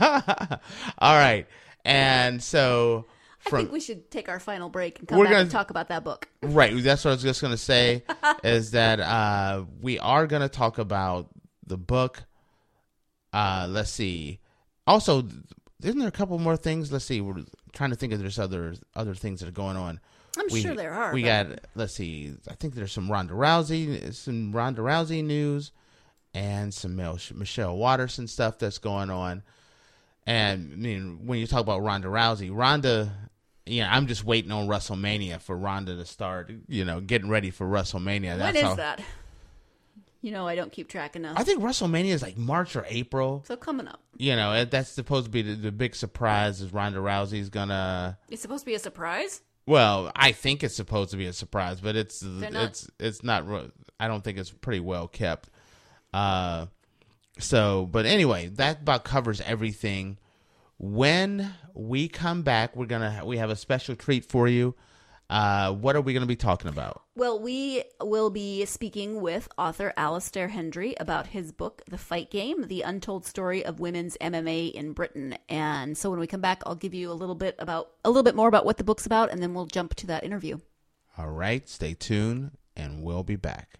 right, and so from I think we should take our final break and come We're back gonna- and talk about that book. right, that's what I was just gonna say is that uh, we are gonna talk about the book. Uh, let's see. Also, isn't there a couple more things? Let's see. We're trying to think if there's other other things that are going on. I'm we, sure there are. We but- got. Let's see. I think there's some Ronda Rousey, some Ronda Rousey news, and some Mel, Michelle Watterson stuff that's going on. And I mean, when you talk about Ronda Rousey, Ronda, yeah, I'm just waiting on WrestleMania for Ronda to start. You know, getting ready for WrestleMania. When That's is how, that? You know, I don't keep track enough. I think WrestleMania is like March or April. So coming up. You know, it- that's supposed to be the, the big surprise is Ronda Rousey's gonna... It's supposed to be a surprise? Well, I think it's supposed to be a surprise, but it's They're not- it's it's not. re- I don't think it's pretty well kept. Uh, so, but anyway, that about covers everything. When we come back, we're gonna we have a special treat for you. Uh, what are we gonna be talking about? Well, we will be speaking with author Alistair Hendry about his book, The Fight Game, The Untold Story of Women's M M A in Britain. And so when we come back, I'll give you a little bit about a little bit more about what the book's about, and then we'll jump to that interview. All right, stay tuned, and we'll be back.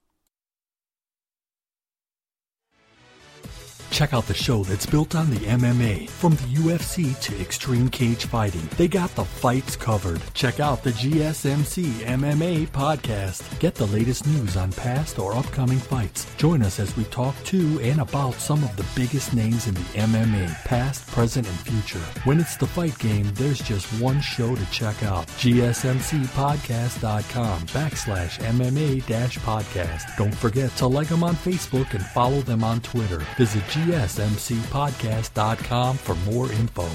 Check out the show that's built on the M M A. From the U F C to extreme cage fighting, they got the fights covered. Check out the G S M C M M A podcast. Get the latest news on past or upcoming fights. Join us as we talk to and about some of the biggest names in the M M A, past, present, and future. When it's the Fight Game, there's just one show to check out. G S M C podcast dot com backslash M M A dash podcast. Don't forget to like them on Facebook and follow them on Twitter. Visit G S M C podcast dot com for more info.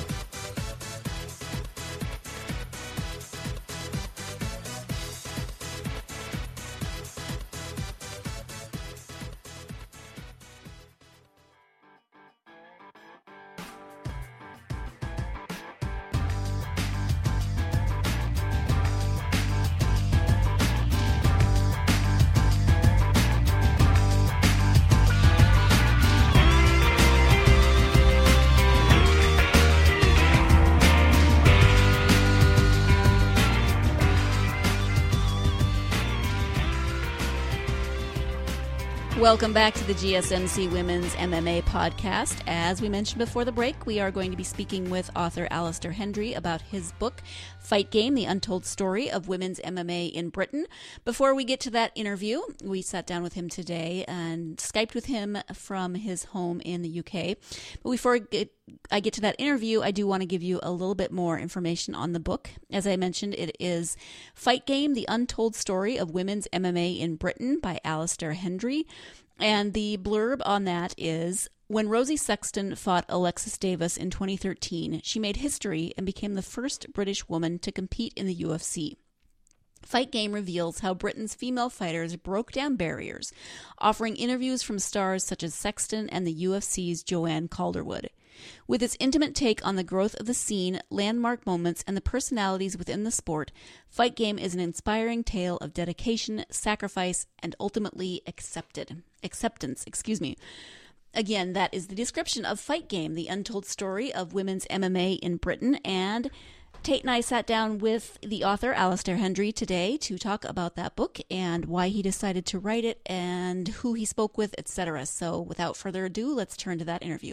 Welcome back to the G S M C Women's M M A podcast. As we mentioned before the break, we are going to be speaking with author Alistair Hendry about his book, Fight Game, The Untold Story of Women's M M A in Britain. Before we get to that interview, we sat down with him today and Skyped with him from his home in the U K. But before I get, I get to that interview, I do want to give you a little bit more information on the book. As I mentioned, it is Fight Game, The Untold Story of Women's M M A in Britain by Alistair Hendry. And the blurb on that is, when Rosie Sexton fought Alexis Davis in twenty thirteen, she made history and became the first British woman to compete in the U F C. Fight Game reveals how Britain's female fighters broke down barriers, offering interviews from stars such as Sexton and the U F C's Joanne Calderwood. With its intimate take on the growth of the scene, landmark moments, and the personalities within the sport, Fight Game is an inspiring tale of dedication, sacrifice, and ultimately accepted acceptance. Excuse me. Again, that is the description of Fight Game, the untold story of women's M M A in Britain. And Tate and I sat down with the author, Alistair Hendry, today to talk about that book and why he decided to write it and who he spoke with, et cetera. So without further ado, let's turn to that interview.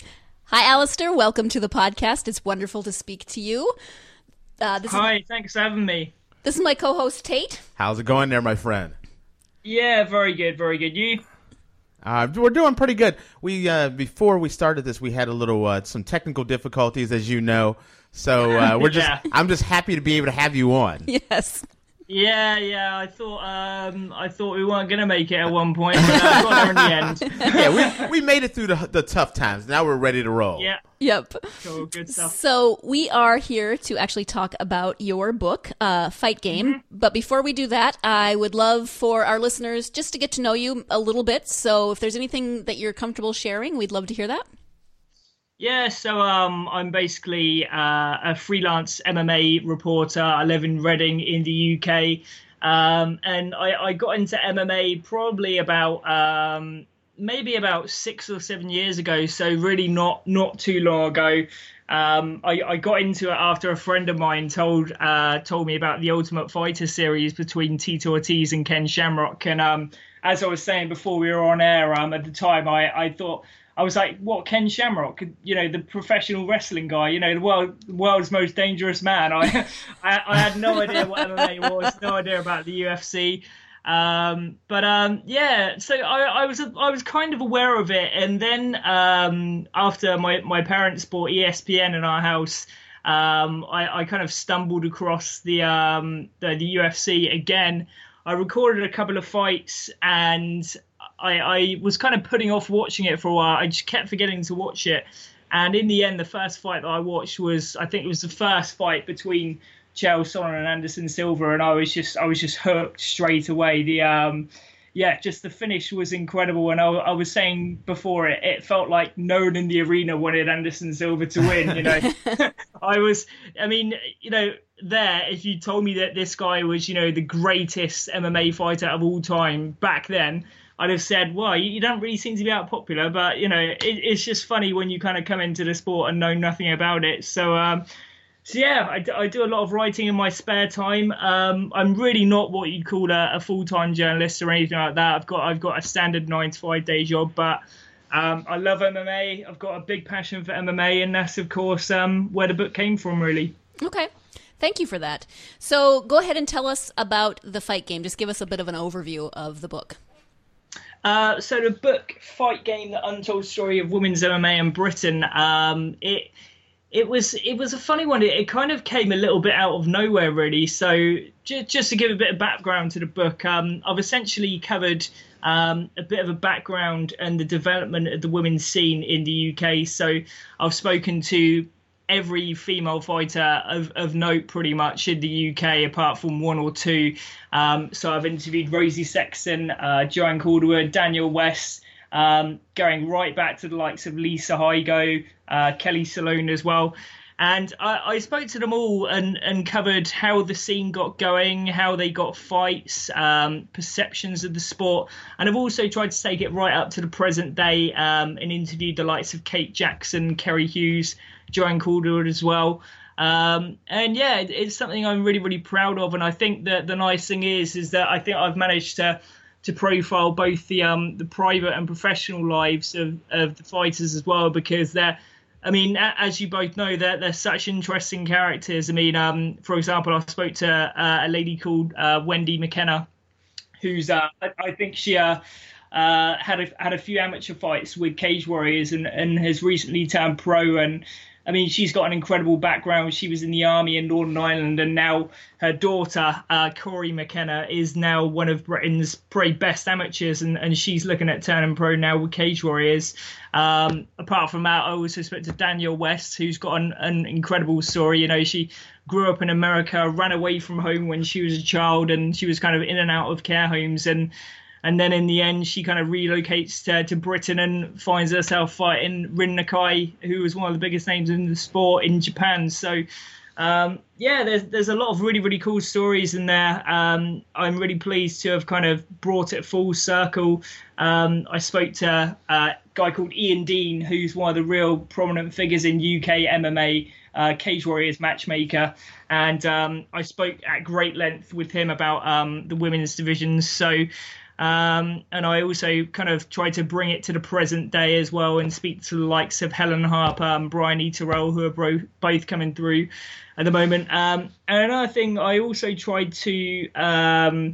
Hi, Alistair. Welcome to the podcast. It's wonderful to speak to you. Uh, this Hi, is, thanks for having me. This is my co-host, Tate. How's it going there, my friend? Yeah, very good, very good. You? Uh, we're doing pretty good. We uh, before we started this, we had a little uh, some technical difficulties, as you know. So uh, we're just Yeah. I'm just happy to be able to have you on. Yes. Yeah, yeah. I thought um, I thought we weren't gonna make it at one point, but uh, got there in the end. Yeah, we we made it through the the tough times. Now we're ready to roll. Yeah, Yep. cool, good stuff. So we are here to actually talk about your book, uh, Fight Game. Mm-hmm. But before we do that, I would love for our listeners just to get to know you a little bit. So if there's anything that you're comfortable sharing, we'd love to hear that. Yeah, so um, I'm basically uh, a freelance M M A reporter. I live in Reading in the U K, um, and I, I got into M M A probably about um, maybe about six or seven years ago. So really not not too long ago. Um, I, I got into it after a friend of mine told uh, told me about the Ultimate Fighter series between Tito Ortiz and Ken Shamrock. And um, as I was saying before we were on air, um, at the time I, I thought. I was like, what, Ken Shamrock, you know, the professional wrestling guy, you know, the world, the world's most dangerous man. I, I, I had no idea what M M A was, no idea about the U F C. Um, but um, yeah, so I, I was I was kind of aware of it. And then um, after my, my parents bought E S P N in our house, um, I, I kind of stumbled across the, um, the, the U F C again. I recorded a couple of fights, and I, I was kind of putting off watching it for a while. I just kept forgetting to watch it. And in the end, the first fight that I watched was, I think it was the first fight between Chael Sonnen and Anderson Silva, and I was just I was just hooked straight away. The um, yeah, just the finish was incredible. And I, I was saying before it, it felt like no one in the arena wanted Anderson Silva to win. You know, I was, I mean, you know, there, if you told me that this guy was, you know, the greatest M M A fighter of all time back then, I'd have said, well, you don't really seem to be out popular, but, you know, it, it's just funny when you kind of come into the sport and know nothing about it. So, um, so yeah, I, I do a lot of writing in my spare time. Um, I'm really not what you'd call a, a full-time journalist or anything like that. I've got I've got a standard nine to five day job, but um, I love M M A. I've got a big passion for M M A, and that's, of course, um, where the book came from, really. Okay. Thank you for that. So go ahead and tell us about the Fight Game. Just give us a bit of an overview of the book. Uh, so the book Fight Game: The Untold Story of Women's M M A in Britain. Um, it it was it was a funny one. It, it kind of came a little bit out of nowhere, really. So just, just to give a bit of background to the book, um, I've essentially covered um, a bit of a background and the development of the women's scene in the U K. So I've spoken to every female fighter of, of note pretty much in the U K, apart from one or two. Um, so I've interviewed Rosie Sexton, uh, Joanne Calderwood, Daniel West, um, going right back to the likes of Lisa Hygo, uh, Kelly Salone as well. And I, I spoke to them all and, and covered how the scene got going, how they got fights, um, perceptions of the sport. And I've also tried to take it right up to the present day um, and interviewed the likes of Kate Jackson, Kerry Hughes, Joanne Calderwood as well. Um, and yeah, it, it's something I'm really, really proud of. And I think that the nice thing is, is that I think I've managed to to profile both the um, the private and professional lives of, of the fighters as well, because they're, I mean, as you both know, they're, they're such interesting characters. I mean, um, for example, I spoke to uh, a lady called uh, Wendy McKenna, who's, uh, I, I think she uh, uh, had, a, had a few amateur fights with Cage Warriors and, and has recently turned pro. And I mean, she's got an incredible background. She was in the army in Northern Ireland, and now her daughter, uh, Corey McKenna, is now one of Britain's probably best amateurs, and, and she's looking at turning pro now with Cage Warriors. Um, apart from that, I also spoke to Danielle West, who's got an, an incredible story. You know, she grew up in America, ran away from home when she was a child, and she was kind of in and out of care homes, and And then in the end, she kind of relocates to, to Britain and finds herself fighting Rin Nakai, who was one of the biggest names in the sport in Japan. So, um, yeah, there's there's a lot of really, really cool stories in there. Um, I'm really pleased to have kind of brought it full circle. Um, I spoke to a guy called Ian Dean, who's one of the real prominent figures in U K M M A, uh, Cage Warriors matchmaker. And um, I spoke at great length with him about um, the women's divisions. So, Um, and I also kind of tried to bring it to the present day as well and speak to the likes of Helen Harper and Brian E. Terrell, who are bro- both coming through at the moment. Um, and another thing, I also tried to, um,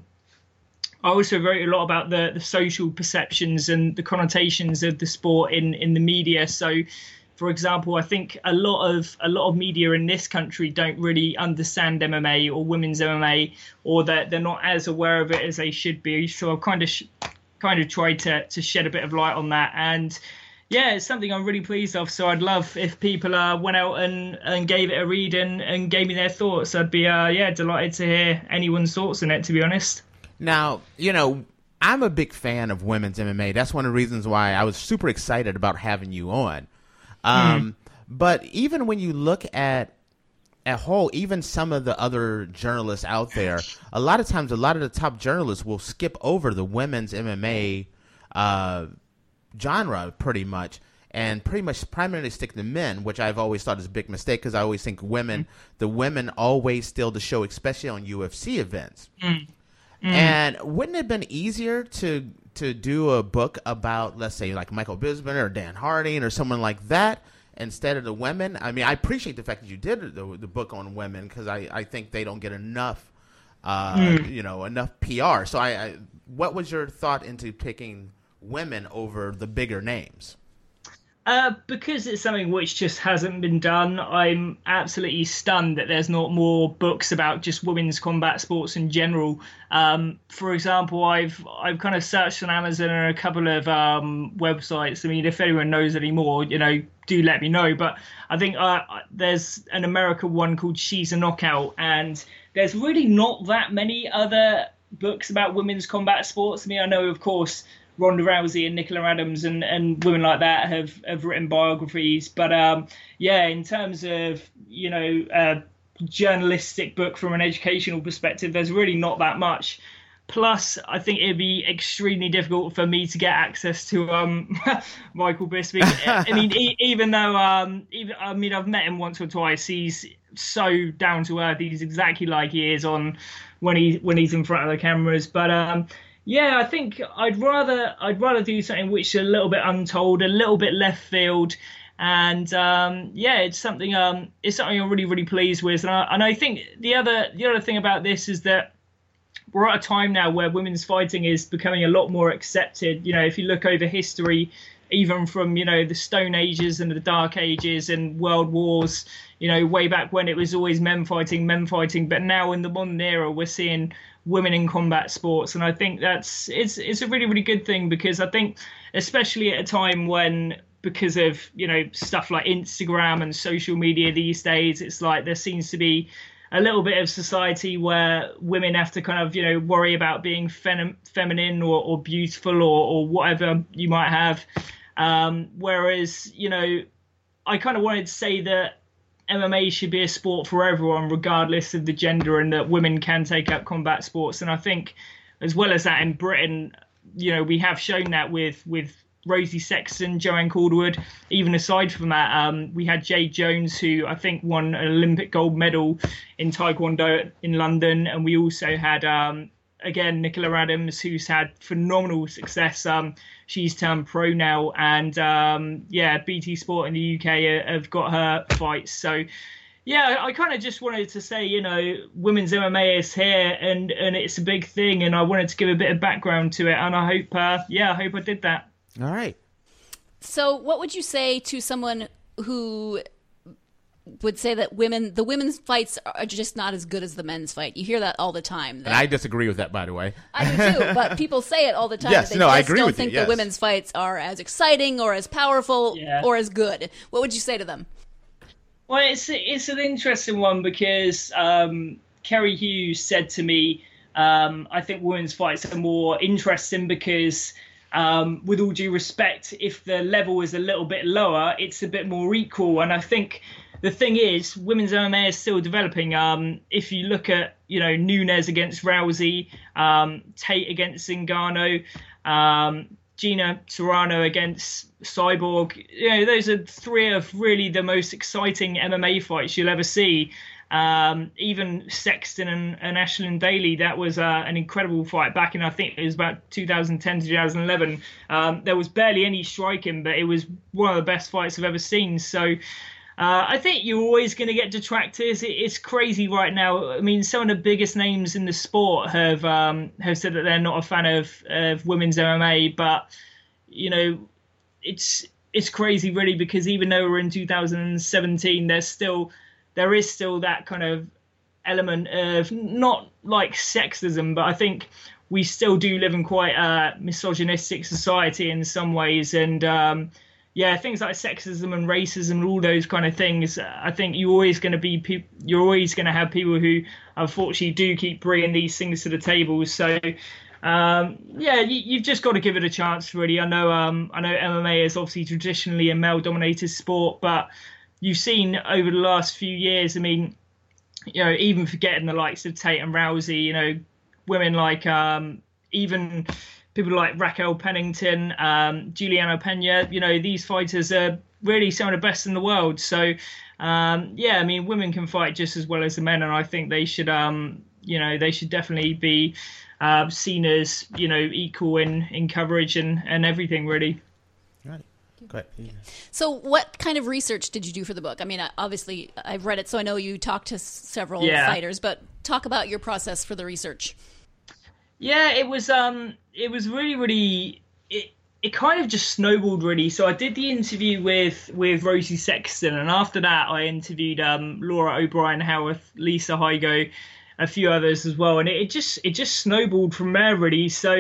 I also wrote a lot about the, the social perceptions and the connotations of the sport in, in the media. So, for example, I think a lot of a lot of media in this country don't really understand M M A or women's M M A, or that they're not as aware of it as they should be. So I've kind of sh- kind of tried to to shed a bit of light on that. And yeah, it's something I'm really pleased of. So I'd love if people uh, went out and, and gave it a read and, and gave me their thoughts. I'd be uh, yeah delighted to hear anyone's thoughts on it, to be honest. Now, you know, I'm a big fan of women's M M A. That's one of the reasons why I was super excited about having you on. Um, mm. But even when you look at at whole, even some of the other journalists out there, a lot of times, a lot of the top journalists will skip over the women's M M A uh, genre pretty much, and pretty much primarily stick to men, which I've always thought is a big mistake, because I always think women, mm. the women always steal the show, especially on U F C events. Mm. Mm. And wouldn't it have been easier to to do a book about, let's say, like Michael Bisping or Dan Harding or someone like that instead of the women? I mean, I appreciate the fact that you did the, the book on women, because I, I think they don't get enough, uh, mm. you know, enough P R. So I, I, what was your thought into picking women over the bigger names? Uh, because it's something which just hasn't been done, I'm absolutely stunned that there's not more books about just women's combat sports in general. Um, for example, I've I've kind of searched on Amazon and a couple of um, websites. I mean, if anyone knows any more, you know, do let me know. But I think uh, there's an American one called She's a Knockout, and there's really not that many other books about women's combat sports. I mean, I know, of course, Ronda Rousey and Nicola Adams and, and women like that have, have written biographies. But um, yeah, in terms of, you know, a journalistic book from an educational perspective, there's really not that much. Plus, I think it'd be extremely difficult for me to get access to um, Michael Bisping. I mean, e- even though, um, even, I mean, I've met him once or twice. He's so down to earth. He's exactly like he is on when he when he's in front of the cameras. But um, yeah, I think I'd rather I'd rather do something which is a little bit untold, a little bit left field, and um, yeah, it's something um, it's something I'm really really pleased with. And I, and I think the other the other thing about this is that we're at a time now where women's fighting is becoming a lot more accepted. You know, if you look over history, even from, you know, the Stone Ages and the Dark Ages and World Wars, you know, way back when it was always men fighting, men fighting. But now in the modern era, we're seeing women in combat sports. And I think that's it's it's a really, really good thing, because I think especially at a time when, because of, you know, stuff like Instagram and social media these days, it's like there seems to be a little bit of society where women have to kind of, you know, worry about being fem- feminine or, or beautiful or, or whatever you might have. Um, whereas, you know, I kind of wanted to say that M M A should be a sport for everyone, regardless of the gender, and that women can take up combat sports. And I think, as well as that, in Britain, you know, we have shown that with with Rosie Sexton, Joanne Calderwood. Even aside from that, um, we had Jade Jones, who I think won an Olympic gold medal in Taekwondo in London. And we also had, um, again, Nicola Adams, who's had phenomenal success. Um, she's turned pro now. And, um, yeah, B T Sport in the U K have got her fights. So, yeah, I kind of just wanted to say, you know, women's M M A is here, and, and it's a big thing. And I wanted to give a bit of background to it. And I hope, uh, yeah, I hope I did that. All right. So what would you say to someone who would say that women, the women's fights are just not as good as the men's fight? You hear that all the time. And I disagree with that, by the way. I do too, but people say it all the time. Yes, that they no, just I agree don't with think you, yes. the women's fights are as exciting or as powerful Yeah. or as good. What would you say to them? Well, it's it's an interesting one, because um, Kerry Hughes said to me, um, I think women's fights are more interesting because, um, with all due respect, if the level is a little bit lower, it's a bit more equal. And I think the thing is, women's M M A is still developing. Um, if you look at, you know, Nunes against Rousey, um, Tate against Zingano, um, Gina Carano against Cyborg, you know, those are three of really the most exciting M M A fights you'll ever see. Um, even Sexton and, and Ashlyn Daly, that was uh, an incredible fight back in, I think it was about two thousand ten to two thousand eleven. Um, there was barely any striking, but it was one of the best fights I've ever seen. So uh, I think you're always going to get detractors. It, it's crazy right now. I mean, some of the biggest names in the sport have um, have said that they're not a fan of, of women's M M A, but, you know, it's it's crazy really, because even though we're in two thousand seventeen, there's still there is still that kind of element of not like sexism, but I think we still do live in quite a misogynistic society in some ways. And um, yeah, things like sexism and racism and all those kind of things, I think you're always going to be pe- you're always going to have people who unfortunately do keep bringing these things to the table. So um, yeah, you, you've just got to give it a chance, really. I know um, I know M M A is obviously traditionally a male-dominated sport, but you've seen over the last few years, I mean, you know, even forgetting the likes of Tate and Rousey, you know, women like um, even people like Raquel Pennington, um, Juliana Pena, you know, these fighters are really some of the best in the world. So, um, yeah, I mean, women can fight just as well as the men, and I think they should, um, you know, they should definitely be uh, seen as, you know, equal in, in coverage and, and everything, really. Right. Go ahead. Yeah. So what kind of research did you do for the book? I mean, obviously, I've read it, so I know you talked to several yeah. fighters, but talk about your process for the research. Yeah, it was um, it was really, really. It, it kind of just snowballed really. So I did the interview with with Rosie Sexton, and after that I interviewed um, Laura O'Brien Howarth, Lisa Hygo, a few others as well, and it, it just it just snowballed from there really. So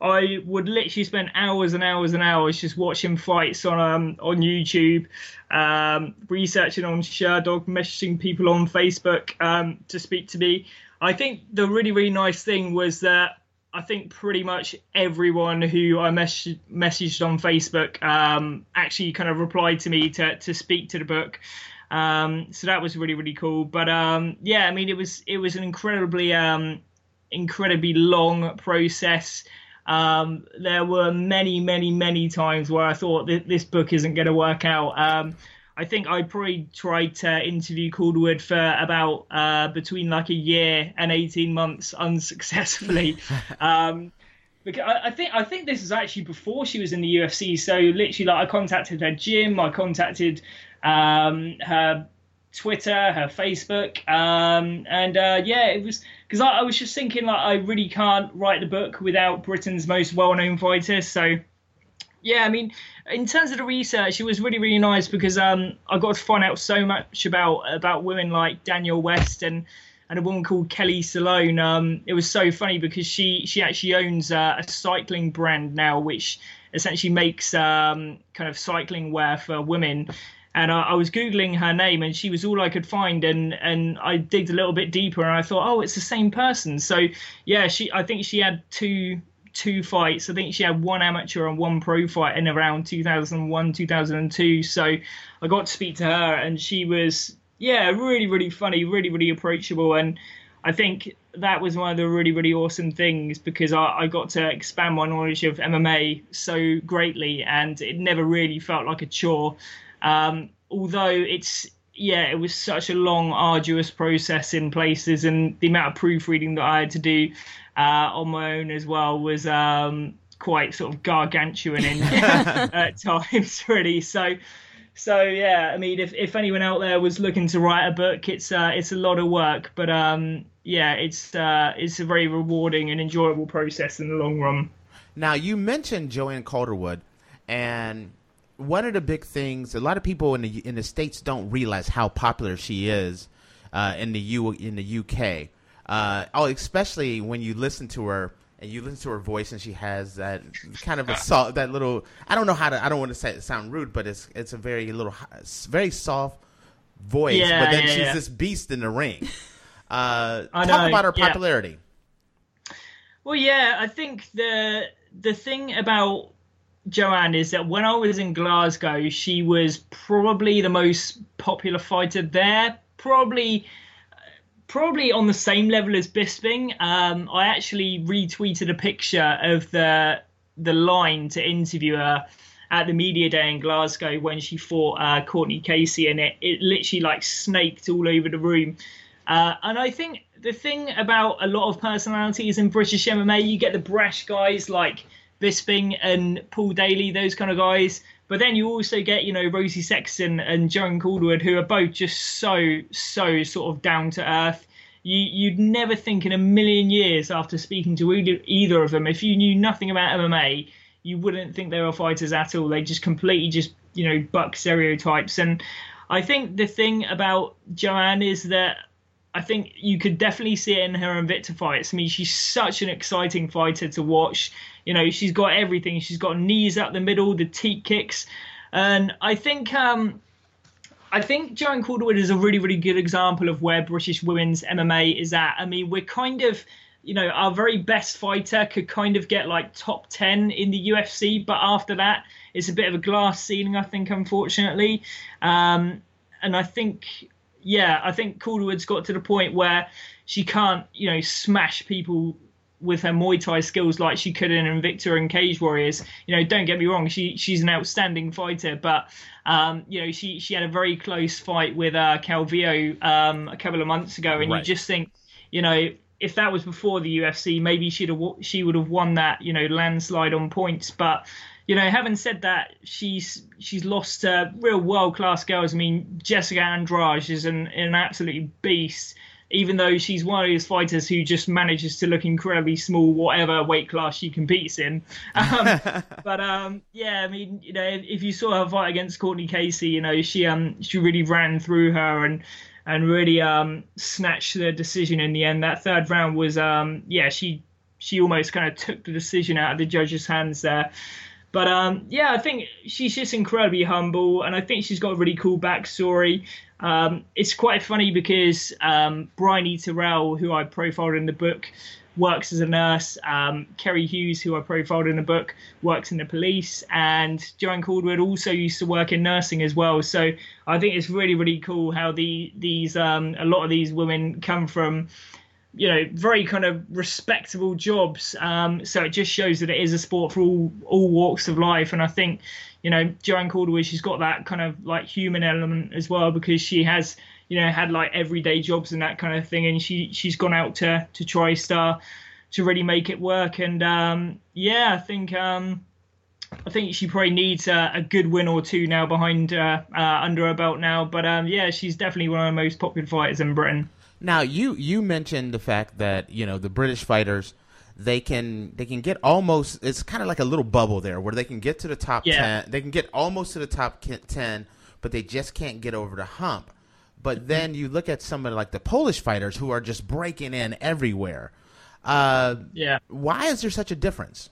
I would literally spend hours and hours and hours just watching fights on um, on YouTube, um, researching on Sherdog, messaging people on Facebook um, to speak to me. I think the really, really nice thing was that I think pretty much everyone who I mes- messaged on Facebook um, actually kind of replied to me to, to speak to the book. Um, so that was really, really cool. But um, yeah, I mean, it was it was an incredibly, um, incredibly long process. Um, there were many, many, many times where I thought that this book isn't going to work out. Um, I think I probably tried to interview Calderwood for about uh, between like a year and eighteen months unsuccessfully. um, because I, I think I think this was actually before she was in the U F C. So literally, like I contacted her gym, I contacted um, her Twitter, her Facebook, um, and uh, yeah, it was because I, I was just thinking like I really can't write the book without Britain's most well-known fighter. So yeah, I mean, in terms of the research, it was really, really nice because um, I got to find out so much about about women like Danielle West and and a woman called Kelly Salone. Um, it was so funny because she she actually owns uh, a cycling brand now, which essentially makes um, kind of cycling wear for women. And I, I was Googling her name and she was all I could find. And, and I digged a little bit deeper and I thought, oh, it's the same person. So, yeah, she I think she had two two fights. I think she had one amateur and one pro fight in around two thousand one, two thousand two. So I got to speak to her and she was, yeah, really, really funny, really, really approachable. And I think that was one of the really, really awesome things because I, I got to expand my knowledge of M M A so greatly and it never really felt like a chore. Um, although it's, yeah, it was such a long, arduous process in places, and the amount of proofreading that I had to do uh, on my own as well was um, quite sort of gargantuan in, at times, really. So, so yeah, I mean, if, if anyone out there was looking to write a book, it's uh, it's a lot of work, but um, yeah, it's uh, it's a very rewarding and enjoyable process in the long run. Now, you mentioned Joanne Calderwood, and one of the big things, a lot of people in the in the States don't realize how popular she is uh, in the U in the U K. Uh, oh, especially when you listen to her and you listen to her voice, and she has that kind of a soft, that little. I don't know how to. I don't want to say sound rude, but it's it's a very little, very soft voice. Yeah, but then yeah, she's yeah. this beast in the ring. Uh, I talk know, about her yeah. popularity. Well, yeah, I think the the thing about Joanne is that when I was in Glasgow, she was probably the most popular fighter there. Probably, probably on the same level as Bisping. Um, I actually retweeted a picture of the the line to interview her at the media day in Glasgow when she fought uh, Courtney Casey, and it it literally like snaked all over the room. Uh, and I think the thing about a lot of personalities in British M M A, you get the brash guys like Bisping and Paul Daly, those kind of guys. But then you also get, you know, Rosie Sexton and Joanne Calderwood, who are both just so, so sort of down to earth. You, you'd never think in a million years after speaking to either, either of them, if you knew nothing about M M A, you wouldn't think they were fighters at all. They just completely just, you know, buck stereotypes. And I think the thing about Joanne is that I think you could definitely see it in her Invicta fights. I mean, she's such an exciting fighter to watch. You know, she's got everything. She's got knees up the middle, the teep kicks. And I think um, I think Joanne Calderwood is a really, really good example of where British women's M M A is at. I mean, we're kind of, you know, our very best fighter could kind of get like top ten in the U F C. But after that, it's a bit of a glass ceiling, I think, unfortunately. Um, and I think... Yeah, I think Calderwood's got to the point where she can't, you know, smash people with her Muay Thai skills like she could in Invicta and Cage Warriors. You know, don't get me wrong, she she's an outstanding fighter, but um, you know, she she had a very close fight with uh, Calvillo um, a couple of months ago, and right. You just think, you know, if that was before the U F C, maybe she'd have she would have won that, you know, landslide on points, but. You know, having said that, she's she's lost to real world-class girls. I mean, Jessica Andrade is an, an absolute beast. even though she's one of those fighters who just manages to look incredibly small, whatever weight class she competes in. Um, but um, yeah, I mean, you know, if, if you saw her fight against Courtney Casey, you know, she um she really ran through her and and really um snatched the decision in the end. That third round was um yeah, she she almost kind of took the decision out of the judges' hands there. But um, yeah, I think she's just incredibly humble, and I think she's got a really cool backstory. Um, it's quite funny because um, Bryony Terrell, who I profiled in the book, works as a nurse. Um, Kerry Hughes, who I profiled in the book, works in the police, and Joanne Caldwell also used to work in nursing as well. So I think it's really, really cool how the these um, a lot of these women come from, you know, very kind of respectable jobs. Um, so it just shows that it is a sport for all all walks of life. And I think, you know, Joanne Caldwell, she's got that kind of like human element as well, because she has, you know, had like everyday jobs and that kind of thing. And she, she's gone out to, to TriStar to really make it work. And um, yeah, I think um, I think she probably needs a, a good win or two now behind uh, uh, under her belt now. But um, yeah, she's definitely one of the most popular fighters in Britain. Now, you, you mentioned the fact that, you know, the British fighters, they can they can get almost, it's kind of like a little bubble there where they can get to the top yeah. ten. They can get almost to the top ten, but they just can't get over the hump. But then you look at some of like the Polish fighters who are just breaking in everywhere. Uh, yeah. Why is there such a difference?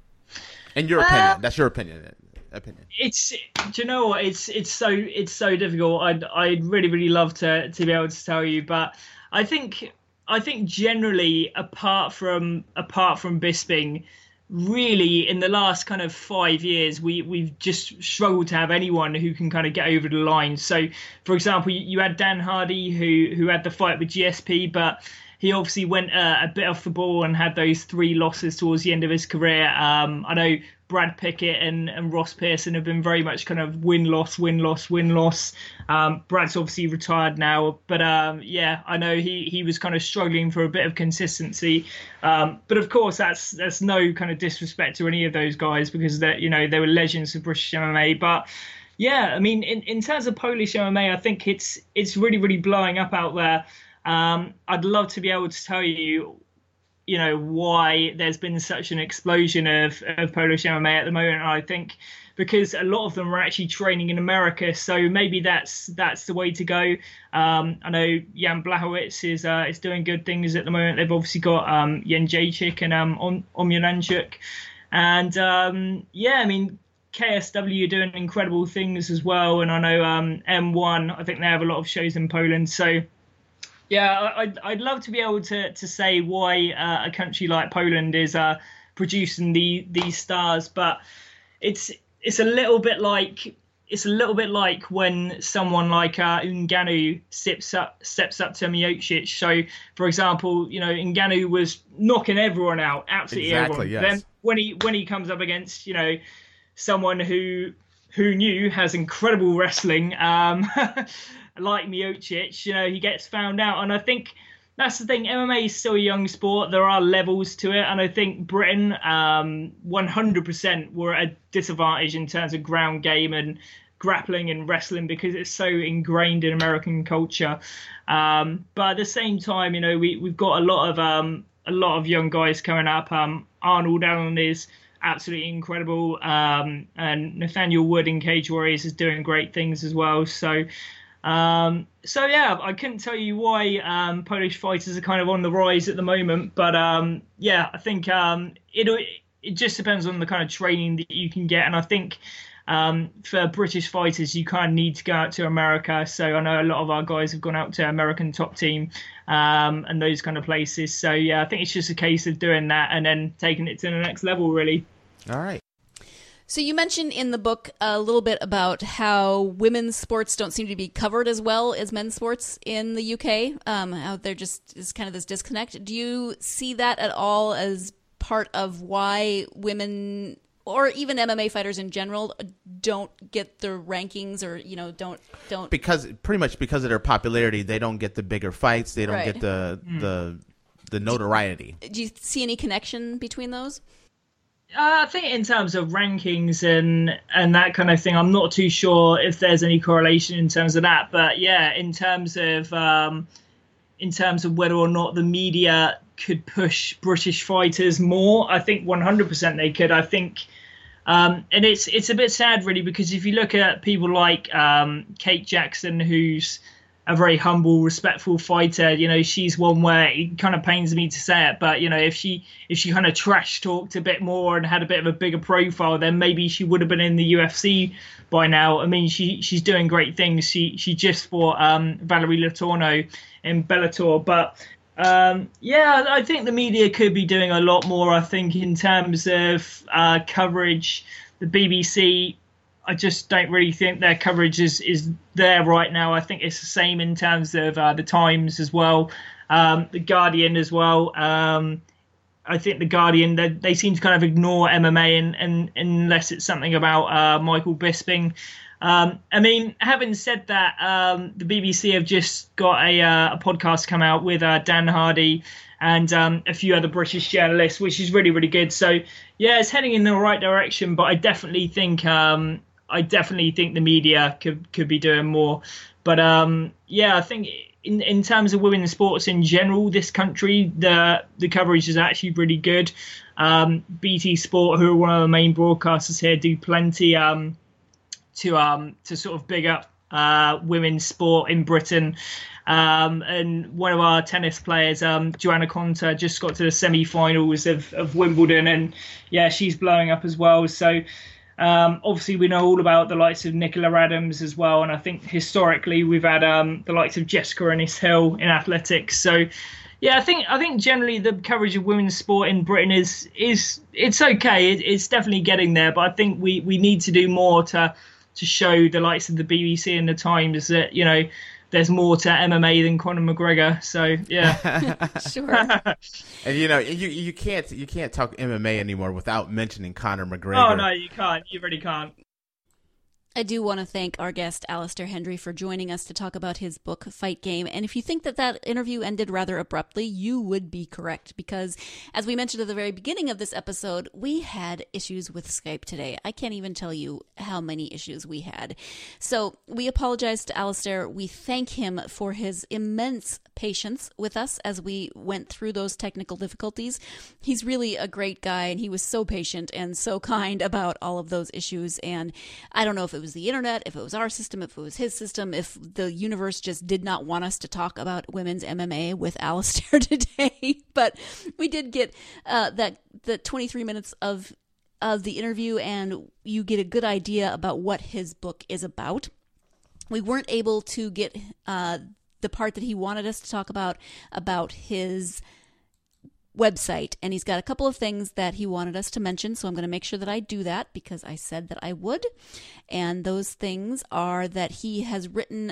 In your opinion, uh, that's your opinion. Opinion. It's, do you know what? It's it's so it's so difficult. I'd I'd really really love to to be able to tell you, but I think I think generally apart from apart from Bisping, really in the last kind of five years we we've just struggled to have anyone who can kind of get over the line. So, for example, you, you had Dan Hardy who who had the fight with G S P, but he obviously went uh, a bit off the ball and had those three losses towards the end of his career. Um, I know Brad Pickett and, and Ross Pearson have been very much kind of win-loss, win-loss, win-loss. Um, Brad's obviously retired now. But, um, yeah, I know he, he was kind of struggling for a bit of consistency. Um, but, of course, that's that's no kind of disrespect to any of those guys because, you know, they were legends of British M M A. But, yeah, I mean, in, in terms of Polish M M A, I think it's it's really, really blowing up out there. Um, I'd love to be able to tell you, you know, why there's been such an explosion of, of Polish M M A at the moment. And I think because a lot of them are actually training in America, so maybe that's that's the way to go. Um, I know Jan Blachowicz is uh, is doing good things at the moment. They've obviously got um, Jędrzejczyk and um, Omielanczuk. And um, yeah, I mean, K S W are doing incredible things as well. And I know um, M one, I think they have a lot of shows in Poland. So yeah, I'd, I'd love to be able to, to say why uh, a country like Poland is uh, producing the these stars, but it's it's a little bit like it's a little bit like when someone like uh, Ngannou steps up steps up to Miocic. So, for example, you know, Ngannou was knocking everyone out, absolutely exactly, everyone. Yes. Then when he when he comes up against, you know, someone who who knew has incredible wrestling. Um, Like Miocic, you know, he gets found out. And I think that's the thing. M M A is still a young sport. There are levels to it. And I think Britain, um, one hundred percent were at a disadvantage in terms of ground game and grappling and wrestling because it's so ingrained in American culture. Um, but at the same time, you know, we, we've got a lot of um, a lot of young guys coming up. Um, Arnold Allen is absolutely incredible. Um, and Nathaniel Wood in Cage Warriors is doing great things as well. So, Um, so yeah, I couldn't tell you why um, Polish fighters are kind of on the rise at the moment, but um, yeah, I think um, it it just depends on the kind of training that you can get, and I think um, for British fighters you kind of need to go out to America. So I know a lot of our guys have gone out to American Top Team um, and those kind of places. So yeah, I think it's just a case of doing that and then taking it to the next level, really. All right. So you mentioned in the book a little bit about how women's sports don't seem to be covered as well as men's sports in the U K. Um, how there just is kind of this disconnect. Do you see that at all as part of why women or even M M A fighters in general don't get the rankings or, you know, don't don't because pretty much because of their popularity, they don't get the bigger fights. They don't Right. get the mm. the the notoriety. Do you see any connection between those? Uh, I think in terms of rankings and and that kind of thing, I'm not too sure if there's any correlation in terms of that. But yeah, in terms of um, in terms of whether or not the media could push British fighters more. I think one hundred percent they could. I think, um, and it's it's a bit sad really, because if you look at people like um, Kate Jackson, who's a very humble, respectful fighter, you know, she's one where it kind of pains me to say it, but you know, if she if she kind of trash talked a bit more and had a bit of a bigger profile, then maybe she would have been in the U F C by now. I mean, she she's doing great things. She she just fought um, Valerie Letourneau in Bellator, but um, yeah, I think the media could be doing a lot more. I think in terms of uh, coverage, the B B C, I just don't really think their coverage is, is there right now. I think it's the same in terms of uh, the Times as well, um, the Guardian as well. Um, I think the Guardian, they, they seem to kind of ignore M M A and, and, unless it's something about uh, Michael Bisping. Um, I mean, having said that, um, the B B C have just got a, uh, a podcast come out with uh, Dan Hardy and um, a few other British journalists, which is really, really good. So, yeah, it's heading in the right direction, but I definitely think... Um, I definitely think the media could could be doing more. But um, yeah, I think in in terms of women's sports in general, this country, the the coverage is actually really good. Um, B T Sport, who are one of the main broadcasters here, do plenty um, to um, to sort of big up uh, women's sport in Britain. Um, and one of our tennis players, um, Joanna Konta, just got to the semi-finals of, of Wimbledon, and yeah, she's blowing up as well. So. Um, obviously, we know all about the likes of Nicola Adams as well, and I think historically we've had um, the likes of Jessica Ennis-Hill in athletics. So, yeah, I think I think generally the coverage of women's sport in Britain is is it's okay. It, it's definitely getting there, but I think we, we need to do more to to show the likes of the B B C and the Times that, you know, there's more to M M A than Conor McGregor. So yeah, sure. And you know, you you can't you can't talk M M A anymore without mentioning Conor McGregor. Oh no, you can't. You really can't. I do want to thank our guest, Alistair Hendry, for joining us to talk about his book, Fight Game. And if you think that that interview ended rather abruptly, you would be correct, because as we mentioned at the very beginning of this episode, we had issues with Skype today. I can't even tell you how many issues we had. So we apologize to Alistair. We thank him for his immense patience with us as we went through those technical difficulties. He's really a great guy, and he was so patient and so kind about all of those issues. And I don't know if it was the internet, if it was our system, if it was his system, if the universe just did not want us to talk about women's M M A with Alistair today. But we did get uh, that the twenty-three minutes of of the interview, and you get a good idea about what his book is about. We weren't able to get uh, the part that he wanted us to talk about, about his website, and he's got a couple of things that he wanted us to mention, so I'm going to make sure that I do that because I said that I would. And those things are that he has written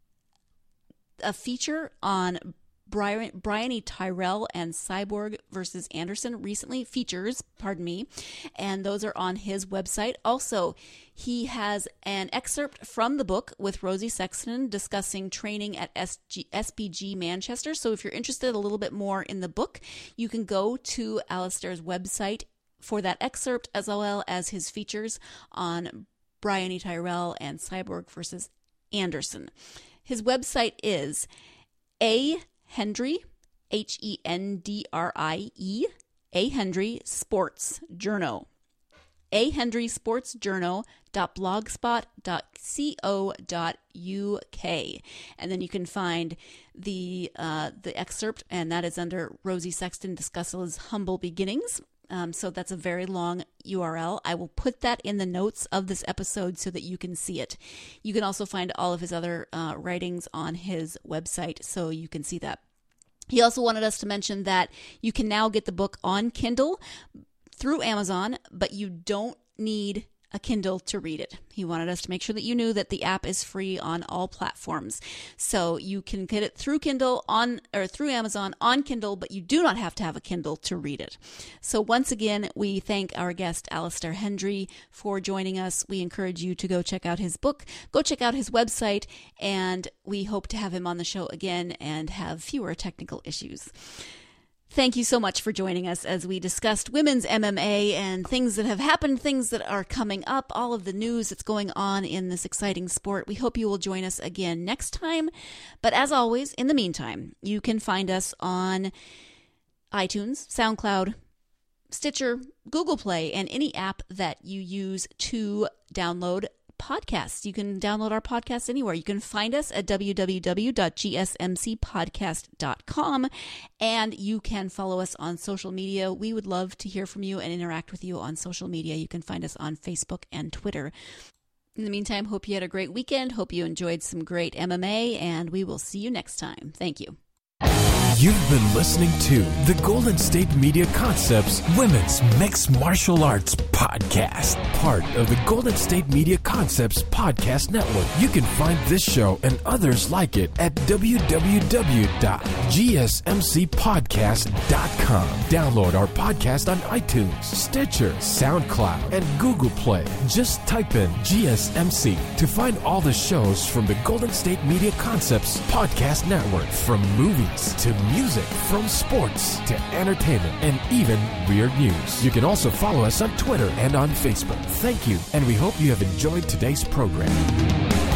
a feature on Brian, Bryony Tyrell and Cyborg versus Anderson recently, features, pardon me, and those are on his website. Also, he has an excerpt from the book with Rosie Sexton discussing training at S G, S B G Manchester. So if you're interested a little bit more in the book, you can go to Alistair's website for that excerpt, as well as his features on Bryony Tyrell and Cyborg versus Anderson. His website is A Hendry, H E N D R I E, A Hendry Sports Journal, A Hendry Sports Journal dot blogspot dot co dot U K, and then you can find the uh, the excerpt, and that is under Rosie Sexton discusses humble beginnings. Um, so that's a very long U R L. I will put that in the notes of this episode so that you can see it. You can also find all of his other uh, writings on his website, so you can see that. He also wanted us to mention that you can now get the book on Kindle through Amazon, but you don't need a Kindle to read it. He wanted us to make sure that you knew that the app is free on all platforms. So you can get it through Kindle on or through Amazon on Kindle, but you do not have to have a Kindle to read it. So once again, we thank our guest Alistair Hendry for joining us. We encourage you to go check out his book, go check out his website, and we hope to have him on the show again and have fewer technical issues. Thank you so much for joining us as we discussed women's M M A and things that have happened, things that are coming up, all of the news that's going on in this exciting sport. We hope you will join us again next time. But as always, in the meantime, you can find us on iTunes, SoundCloud, Stitcher, Google Play, and any app that you use to download podcasts. You can download our podcast anywhere. You can find us at w w w dot g s m c podcast dot com, and you can follow us on social media. We would love to hear from you and interact with you on social media. You can find us on Facebook and Twitter. In the meantime, hope you had a great weekend. Hope you enjoyed some great M M A, and we will see you next time. Thank you. You've been listening to the Golden State Media Concepts Women's Mixed Martial Arts Podcast, part of the Golden State Media Concepts Podcast Network. You can find this show and others like it at w w w dot g s m c podcast dot com. Download our podcast on iTunes, Stitcher, SoundCloud, and Google Play. Just type in G S M C to find all the shows from the Golden State Media Concepts Podcast Network, from movies to music, from sports to entertainment, and even weird news. You can also follow us on Twitter and on Facebook. Thank you, and we hope you have enjoyed today's program.